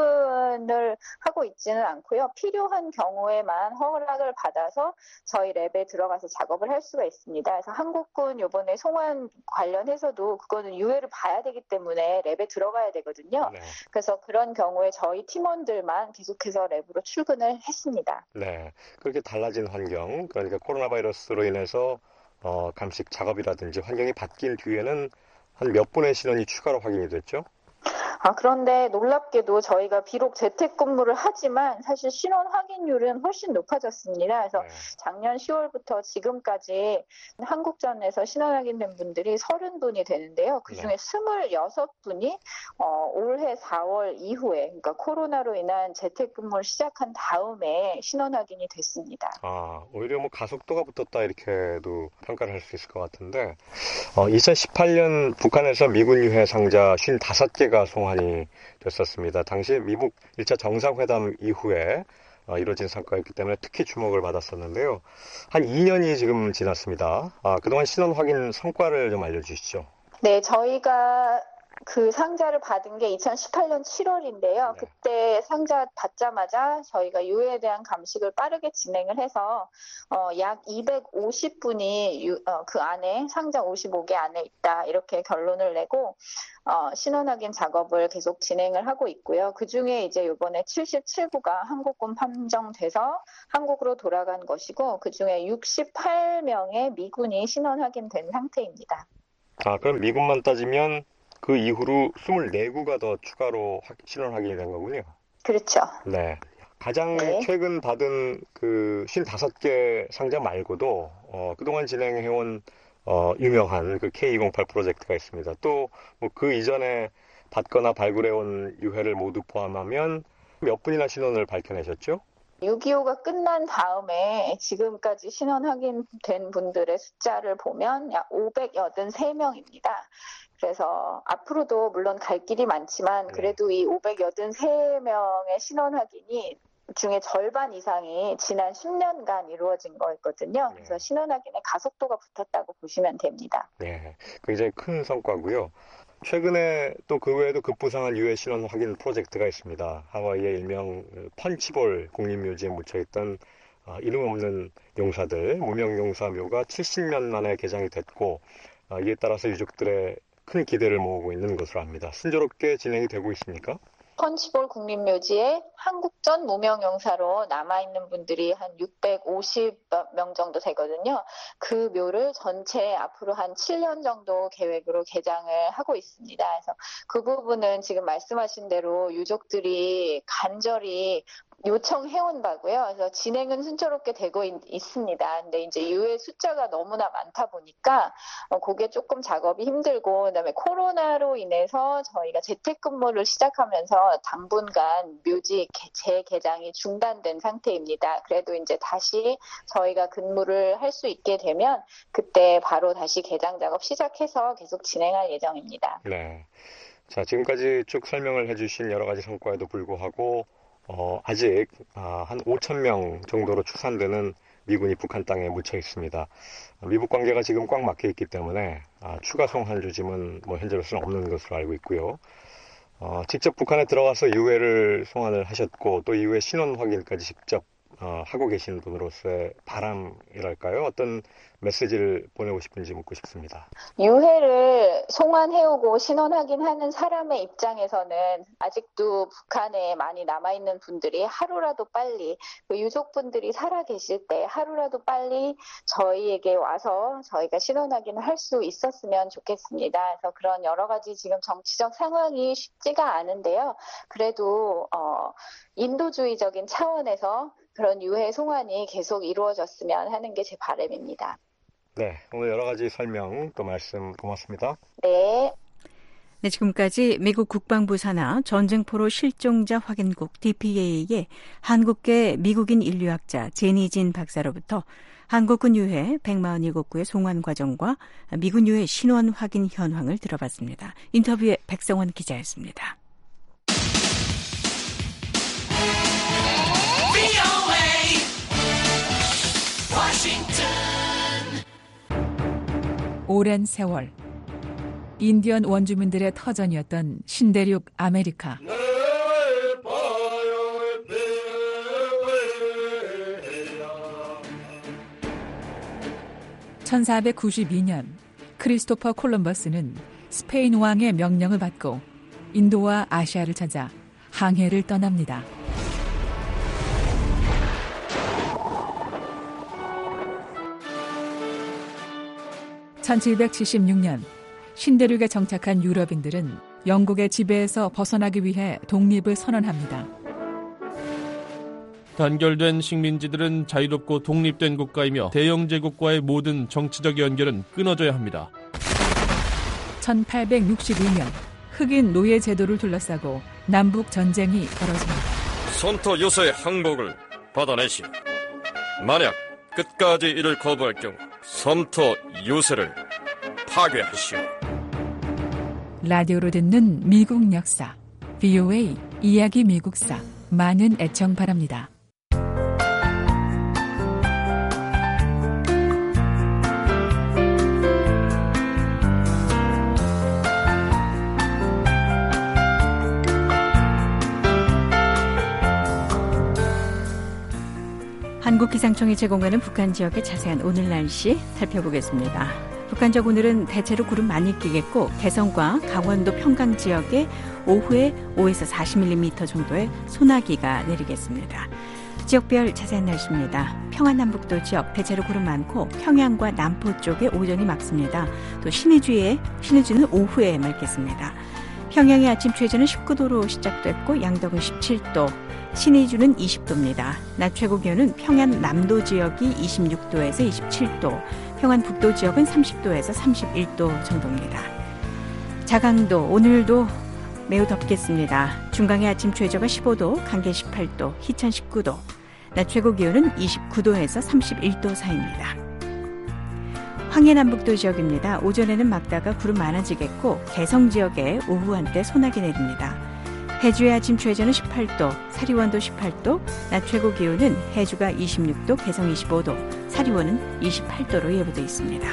S20: 출근을 하고 있지는 않고요. 필요한 경우에만 허락을 받아서 저희 랩에 들어가서 작업을 할 수가 있습니다. 그래서 한국군 이번에 송환 관련해서도 그거는 유해를 봐야 되기 때문에 랩에 들어가야 되거든요. 그래서 그런 경우에 저희 저희 팀원들만 계속해서 랩으로 출근을 했습니다.
S19: 네, 그렇게 달라진 환경, 그러니까 코로나 바이러스로 인해서 감식 작업이라든지 환경이 바뀐 뒤에는 한 몇 분의 신원이 추가로 확인이 됐죠?
S20: 그런데 놀랍게도 저희가 비록 재택근무를 하지만 사실 신원 확인율은 훨씬 높아졌습니다. 그래서 작년 10월부터 지금까지 한국전에서 신원 확인된 분들이 30분이 되는데요. 그중에 26분이 올해 4월 이후에, 그러니까 코로나로 인한 재택근무를 시작한 다음에 신원 확인이 됐습니다.
S19: 오히려 뭐 가속도가 붙었다 이렇게도 평가를 할 수 있을 것 같은데 2018년 북한에서 미군 유해 상자 55개가 송환이 됐었습니다. 당시 미북 1차 정상회담 이후에 이루어진 성과였기 때문에 특히 주목을 받았었는데요. 한 2년이 지금 지났습니다. 그동안 신원 확인 성과를 좀 알려주시죠.
S20: 네, 저희가 그 상자를 받은 게 2018년 7월인데요. 그때 상자 받자마자 저희가 유해에 대한 감식을 빠르게 진행을 해서 약 250분이 그 안에 상자 55개 안에 있다 이렇게 결론을 내고 신원 확인 작업을 계속 진행을 하고 있고요. 그중에 이제 이번에 77구가 한국군 판정돼서 한국으로 돌아간 것이고 그중에 68명의 미군이 신원 확인된 상태입니다.
S19: 그럼 미군만 따지면 그 이후로 24구가 더 추가로 신원 확인이 된 거군요.
S20: 그렇죠.
S19: 네. 가장 최근 받은 그 55개 상자 말고도 그동안 진행해온 유명한 그 K208 프로젝트가 있습니다. 또 뭐 그 이전에 받거나 발굴해온 유해를 모두 포함하면 몇 분이나 신원을 밝혀내셨죠?
S20: 6.25가 끝난 다음에 지금까지 신원 확인된 분들의 숫자를 보면 약 583명입니다. 그래서 앞으로도 물론 갈 길이 많지만 그래도 이 583명의 신원 확인이 중에 절반 이상이 지난 10년간 이루어진 거였거든요. 그래서 신원 확인에 가속도가 붙었다고 보시면 됩니다.
S19: 네, 굉장히 큰 성과고요. 최근에 또 그 외에도 급부상한 유해 신원 확인 프로젝트가 있습니다. 하와이의 일명 펀치볼 국립묘지에 묻혀있던 이름 없는 용사들, 무명 용사 묘가 70년 만에 개장이 됐고 이에 따라서 유족들의 큰 기대를 모으고 있는 것으로 압니다. 순조롭게 진행이 되고 있습니까?
S20: 펀치볼 국립묘지에 한국전 무명용사로 남아있는 분들이 한 650명 정도 되거든요. 그 묘를 전체 앞으로 한 7년 정도 계획으로 개장을 하고 있습니다. 그래서 그 부분은 지금 말씀하신 대로 유족들이 간절히 요청해온 바고요. 그래서 진행은 순조롭게 되고 있습니다. 근데 이제 유해 숫자가 너무나 많다 보니까 그게 조금 작업이 힘들고 그다음에 코로나로 인해서 저희가 재택근무를 시작하면서 당분간 묘지 재개장이 중단된 상태입니다. 그래도 이제 다시 저희가 근무를 할 수 있게 되면 그때 바로 다시 개장 작업 시작해서 계속 진행할 예정입니다.
S19: 네. 자, 지금까지 쭉 설명을 해주신 여러 가지 성과에도 불구하고 아직 한 5,000명 정도로 추산되는 미군이 북한 땅에 묻혀 있습니다. 미북 관계가 지금 꽉 막혀 있기 때문에 추가 송환 조짐은 뭐 현재로서는 없는 것으로 알고 있고요. 직접 북한에 들어가서 유해를 송환을 하셨고 또 이후에 신원 확인까지 직접 하고 계신 분으로서의 바람이랄까요? 어떤 메시지를 보내고 싶은지 묻고 싶습니다.
S20: 유해를 송환해오고 신원 확인하는 사람의 입장에서는 아직도 북한에 많이 남아있는 분들이 하루라도 빨리 그 유족분들이 살아계실 때 하루라도 빨리 저희에게 와서 저희가 신원 확인을 할 수 있었으면 좋겠습니다. 그래서 그런 여러 가지 지금 정치적 상황이 쉽지가 않은데요. 그래도 인도주의적인 차원에서 그런 유해 송환이 계속 이루어졌으면 하는 게 제 바람입니다.
S19: 네, 오늘 여러 가지 설명 또 말씀 고맙습니다.
S20: 네.
S6: 네, 지금까지 미국 국방부 산하 전쟁포로 실종자 확인국 DPA의 한국계 미국인 인류학자 제니진 박사로부터 한국군 유해 147구의 송환 과정과 미군 유해 신원 확인 현황을 들어봤습니다. 인터뷰에 백성원 기자였습니다.
S12: 오랜 세월 인디언 원주민들의 터전이었던 신대륙 아메리카. 1492년 크리스토퍼 콜럼버스는 스페인 왕의 명령을 받고 인도와 아시아를 찾아 항해를 떠납니다. (1776년) 신대륙에 정착한 유럽인들은 영국의 지배에서 벗어나기 위해 독립을 선언합니다.
S21: 단결된 식민지들은 자유롭고 독립된 국가이며 대영 제국과의 모든 정치적 연결은 끊어져야 합니다.
S12: 1862년 흑인 노예 제도를 둘러싸고 남북 전쟁이 벌어집니다.
S22: 손터 요새의 항복을 받아내시오. 만약 끝까지 이를 거부할 경우 섬터 요새를 파괴하시오.
S12: 라디오로 듣는 미국 역사, VOA 이야기 미국사, 많은 애청 바랍니다. 한국기상청이 제공하는 북한 지역의 자세한 오늘 날씨 살펴보겠습니다. 북한 지역 오늘은 대체로 구름 많이 끼겠고 개성과 강원도 평강 지역에 오후에 5에서 40mm 정도의 소나기가 내리겠습니다. 지역별 자세한 날씨입니다. 평안남북도 지역 대체로 구름 많고 평양과 남포 쪽에 오전이 맑습니다. 또 신의주는 오후에 맑겠습니다. 평양의 아침 최저는 19도로 시작됐고 양덕은 17도, 신의주는 20도입니다. 낮 최고 기온은 평안 남도 지역이 26도에서 27도, 평안 북도 지역은 30도에서 31도 정도입니다. 자강도 오늘도 매우 덥겠습니다. 중강의 아침 최저가 15도, 강계 18도, 희천 19도, 낮 최고 기온은 29도에서 31도 사이입니다. 황해남북도 지역입니다. 오전에는 맑다가 구름 많아지겠고 개성 지역에 오후 한때 소나기 내립니다. 해주의 아침 최저는 18도, 사리원도 18도, 낮 최고 기온은 해주가 26도, 개성 25도, 사리원은 28도로 예보되어 있습니다.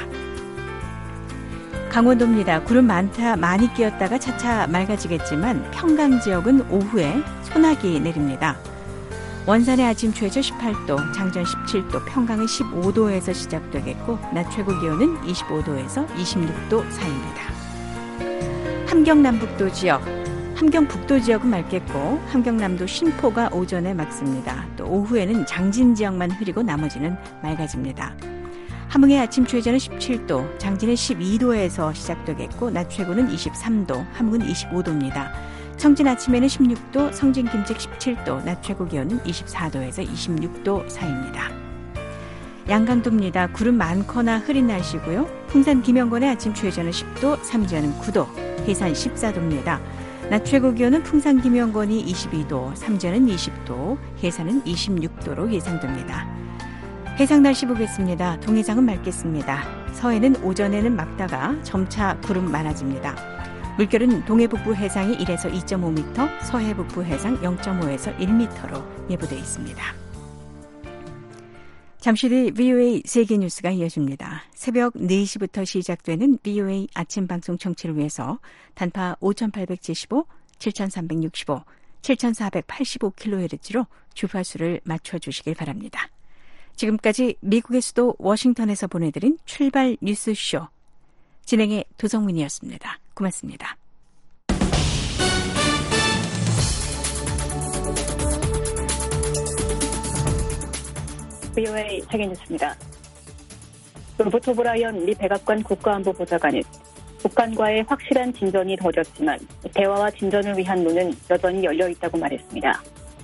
S12: 강원도입니다. 구름 많이 끼었다가 차차 맑아지겠지만 평강 지역은 오후에 소나기 내립니다. 원산의 아침 최저 18도, 장전 17도, 평강은 15도에서 시작되겠고 낮 최고 기온은 25도에서 26도 사이입니다. 함경남북도 지역, 함경북도 지역은 맑겠고 함경남도 신포가 오전에 맑습니다. 또 오후에는 장진 지역만 흐리고 나머지는 맑아집니다. 함흥의 아침 최저는 17도, 장진은 12도에서 시작되겠고 낮 최고는 23도, 함흥은 25도입니다. 청진 아침에는 16도, 성진 김책 17도, 낮 최고 기온은 24도에서 26도 사이입니다. 양강도입니다. 구름 많거나 흐린 날씨고요. 풍산 김영건의 아침 최저는 10도, 삼지연은 9도, 해산 14도입니다. 낮 최고 기온은 풍산 김영건이 22도, 삼지연은 20도, 해산은 26도로 예상됩니다. 해상 날씨 보겠습니다. 동해상은 맑겠습니다. 서해는 오전에는 맑다가 점차 구름 많아집니다. 물결은 동해 북부 해상이 1에서 2.5m, 서해 북부 해상 0.5에서 1m로 예보되어 있습니다. 잠시 뒤 VOA 세계뉴스가 이어집니다. 새벽 4시부터 시작되는 VOA 아침 방송 청취를 위해서 단파 5875, 7365, 7485kHz로 주파수를 맞춰주시길 바랍니다. 지금까지 미국의 수도 워싱턴에서 보내드린 출발 뉴스쇼. 진행의 도성문이었습니다. 고맙습니다.
S4: VOA 세계뉴스입니다. 로버트 오브라이언 미 백악관 국가안보보좌관은 북한과의 확실한 진전이 더뎠지만 대화와 진전을 위한 문은 여전히 열려 있다고 말했습니다.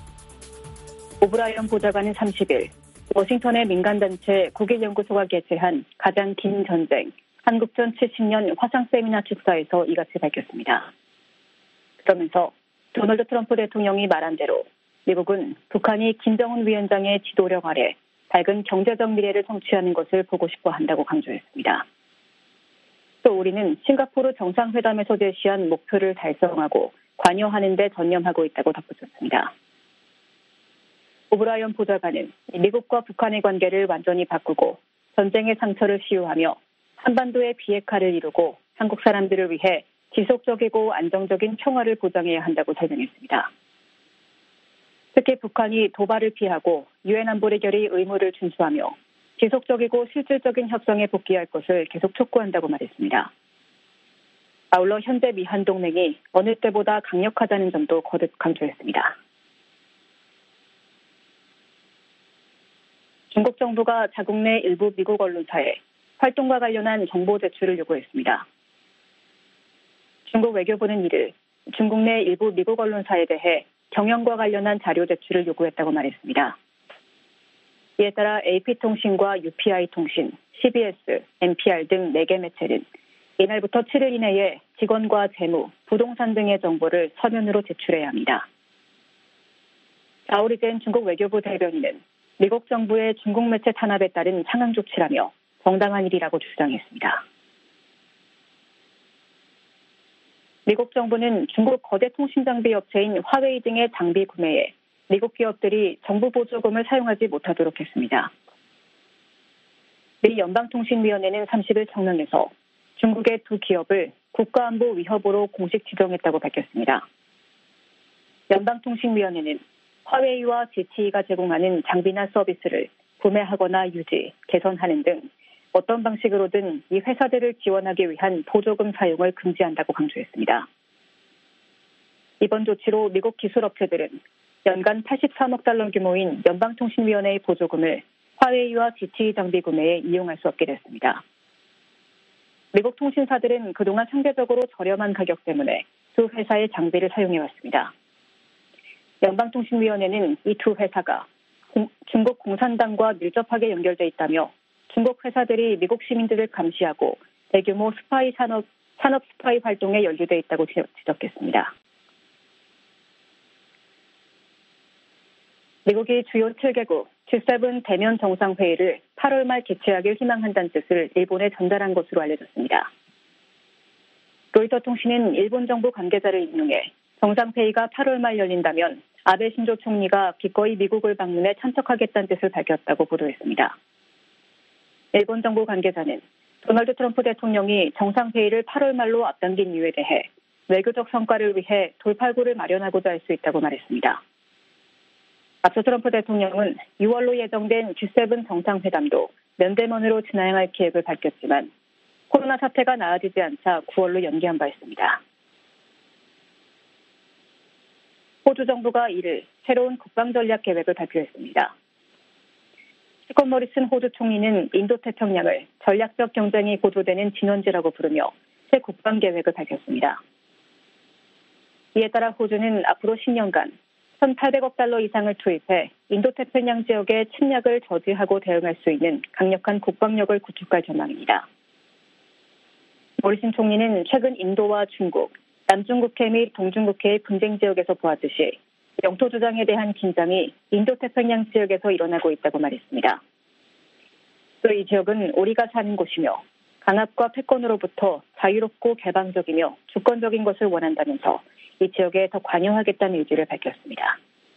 S4: 오브라이언 보좌관은 30일 워싱턴의 민간단체 국익연구소가 개최한 가장 긴 전쟁, 한국전 70년 화상 세미나 축사에서 이같이 밝혔습니다. 그러면서 도널드 트럼프 대통령이 말한 대로 미국은 북한이 김정은 위원장의 지도력 아래 밝은 경제적 미래를 성취하는 것을 보고 싶어 한다고 강조했습니다. 또 우리는 싱가포르 정상회담에서 제시한 목표를 달성하고 관여하는 데 전념하고 있다고 덧붙였습니다. 오브라이언 보좌관은 미국과 북한의 관계를 완전히 바꾸고 전쟁의 상처를 치유하며 한반도의 비핵화를 이루고 한국 사람들을 위해 지속적이고 안정적인 평화를 보장해야 한다고 설명했습니다. 특히 북한이 도발을 피하고 유엔 안보리 결의 의무를 준수하며 지속적이고 실질적인 협상에 복귀할 것을 계속 촉구한다고 말했습니다. 아울러 현재 미한 동맹이 어느 때보다 강력하다는 점도 거듭 강조했습니다. 중국 정부가 자국 내 일부 미국 언론사에 활동과 관련한 정보 제출을 요구했습니다. 중국 외교부는 이를 중국 내 일부 미국 언론사에 대해 경영과 관련한 자료 제출을 요구했다고 말했습니다. 이에 따라 AP통신과 UPI통신, CBS, NPR 등 4개 매체는 이날부터 7일 이내에 직원과 재무, 부동산 등의 정보를 서면으로 제출해야 합니다. 자오리젠 중국 외교부 대변인은 미국 정부의 중국 매체 탄압에 따른 상응 조치라며 정당한 일이라고 주장했습니다. 미국 정부는 중국 거대 통신 장비 업체인 화웨이 등의 장비 구매에 미국 기업들이 정부 보조금을 사용하지 못하도록 했습니다. 미 연방통신위원회는 30일 성명에서 중국의 두 기업을 국가안보 위협으로 공식 지정했다고 밝혔습니다. 연방통신위원회는 화웨이와 ZTE가 제공하는 장비나 서비스를 구매하거나 유지, 개선하는 등 어떤 방식으로든 이 회사들을 지원하기 위한 보조금 사용을 금지한다고 강조했습니다. 이번 조치로 미국 기술업체들은 연간 83억 달러 규모인 연방통신위원회의 보조금을 화웨이와 ZTE 장비 구매에 이용할 수 없게 됐습니다. 미국 통신사들은 그동안 상대적으로 저렴한 가격 때문에 두 회사의 장비를 사용해왔습니다. 연방통신위원회는 이 두 회사가 중국 공산당과 밀접하게 연결돼 있다며 중국 회사들이 미국 시민들을 감시하고 대규모 스파이 산업 스파이 활동에 연루돼 있다고 지적했습니다. 미국이 주요 7개국 G7 대면 정상회의를 8월 말 개최하길 희망한다는 뜻을 일본에 전달한 것으로 알려졌습니다. 로이터 통신은 일본 정부 관계자를 인용해 정상회의가 8월 말 열린다면 아베 신조 총리가 기꺼이 미국을 방문해 참석하겠다는 뜻을 밝혔다고 보도했습니다. 일본 정부 관계자는 도널드 트럼프 대통령이 정상회의를 8월 말로 앞당긴 이유에 대해 외교적 성과를 위해 돌팔구를 마련하고자 할 수 있다고 말했습니다. 앞서 트럼프 대통령은 6월로 예정된 G7 정상회담도 면대면으로 진행할 계획을 밝혔지만 코로나 사태가 나아지지 않자 9월로 연기한 바 있습니다. 호주 정부가 이를 새로운 국방전략 계획을 발표했습니다. 스콧 모리슨 호주 총리는 인도태평양을 전략적 경쟁이 고조되는 진원지라고 부르며 새 국방계획을 밝혔습니다. 이에 따라 호주는 앞으로 10년간 1,800억 달러 이상을 투입해 인도태평양 지역의 침략을 저지하고 대응할 수 있는 강력한 국방력을 구축할 전망입니다. 모리슨 총리는 최근 인도와 중국, 남중국해 및 동중국해의 분쟁 지역에서 보았듯이 영토 주장에 대한 긴장이 인도태평양 지역에서 일어나고 있다고 말했습니다. 또 이 지역은 우리가 사는 곳이며 강압과 패권으로부터 자유롭고 개방적이며 주권적인 것을 원한다면서 이 지역에 더 관여하겠다는 의지를 밝혔습니다.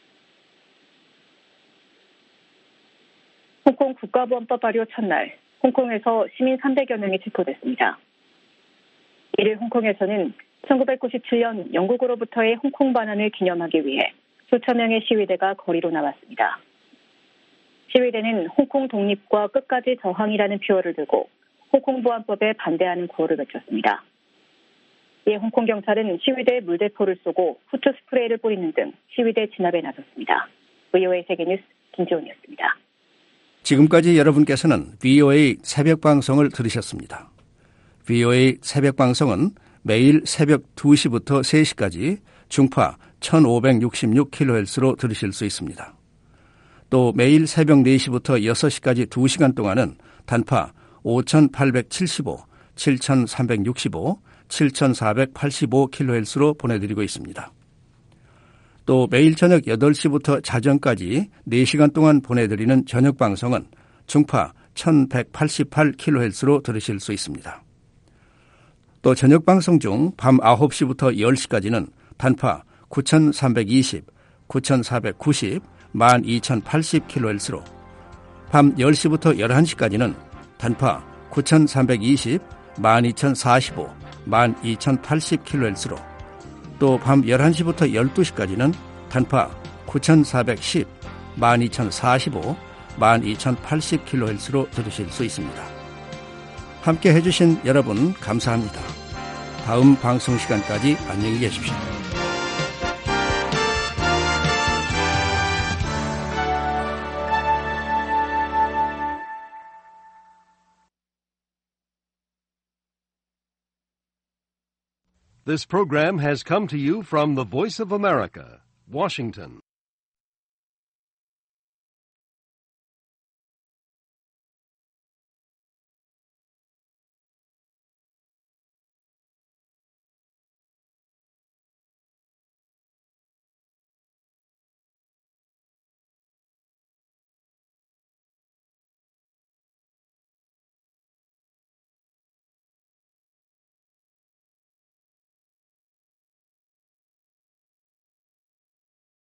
S4: 홍콩 국가보안법 발효 첫날, 홍콩에서 시민 300여 명이 체포됐습니다. 이를 홍콩에서는 1997년 영국으로부터의 홍콩 반환을 기념하기 위해 수천 명의 시위대가 거리로 나왔습니다. 시위대는 홍콩 독립과 끝까지 저항이라는 표어를 들고 홍콩 보안법에 반대하는 구호를 외쳤습니다. 이에 홍콩 경찰은 시위대에 물대포를 쏘고 후추 스프레이를 뿌리는 등 시위대 진압에 나섰습니다. VOA 세계뉴스 김지훈이었습니다.
S1: 지금까지 여러분께서는 VOA 새벽방송을 들으셨습니다. VOA 새벽방송은 매일 새벽 2시부터 3시까지 중파 1566kHz로 들으실 수 있습니다. 또 매일 새벽 4시부터 6시까지 2시간 동안은 단파 5875, 7365, 7485kHz로 보내드리고 있습니다. 또 매일 저녁 8시부터 자정까지 4시간 동안 보내드리는 저녁 방송은 중파 1188kHz로 들으실 수 있습니다. 또 저녁 방송 중 밤 9시부터 10시까지는 단파 9320, 9490, 12080kHz로 밤 10시부터 11시까지는 단파 9320, 12045, 12080kHz로 또 밤 11시부터 12시까지는 단파 9410, 12045, 12080kHz로 들으실 수 있습니다. 함께 해주신 여러분 감사합니다. 다음 방송 시간까지 안녕히 계십시오.
S3: This program has come to you from the Voice of America, Washington.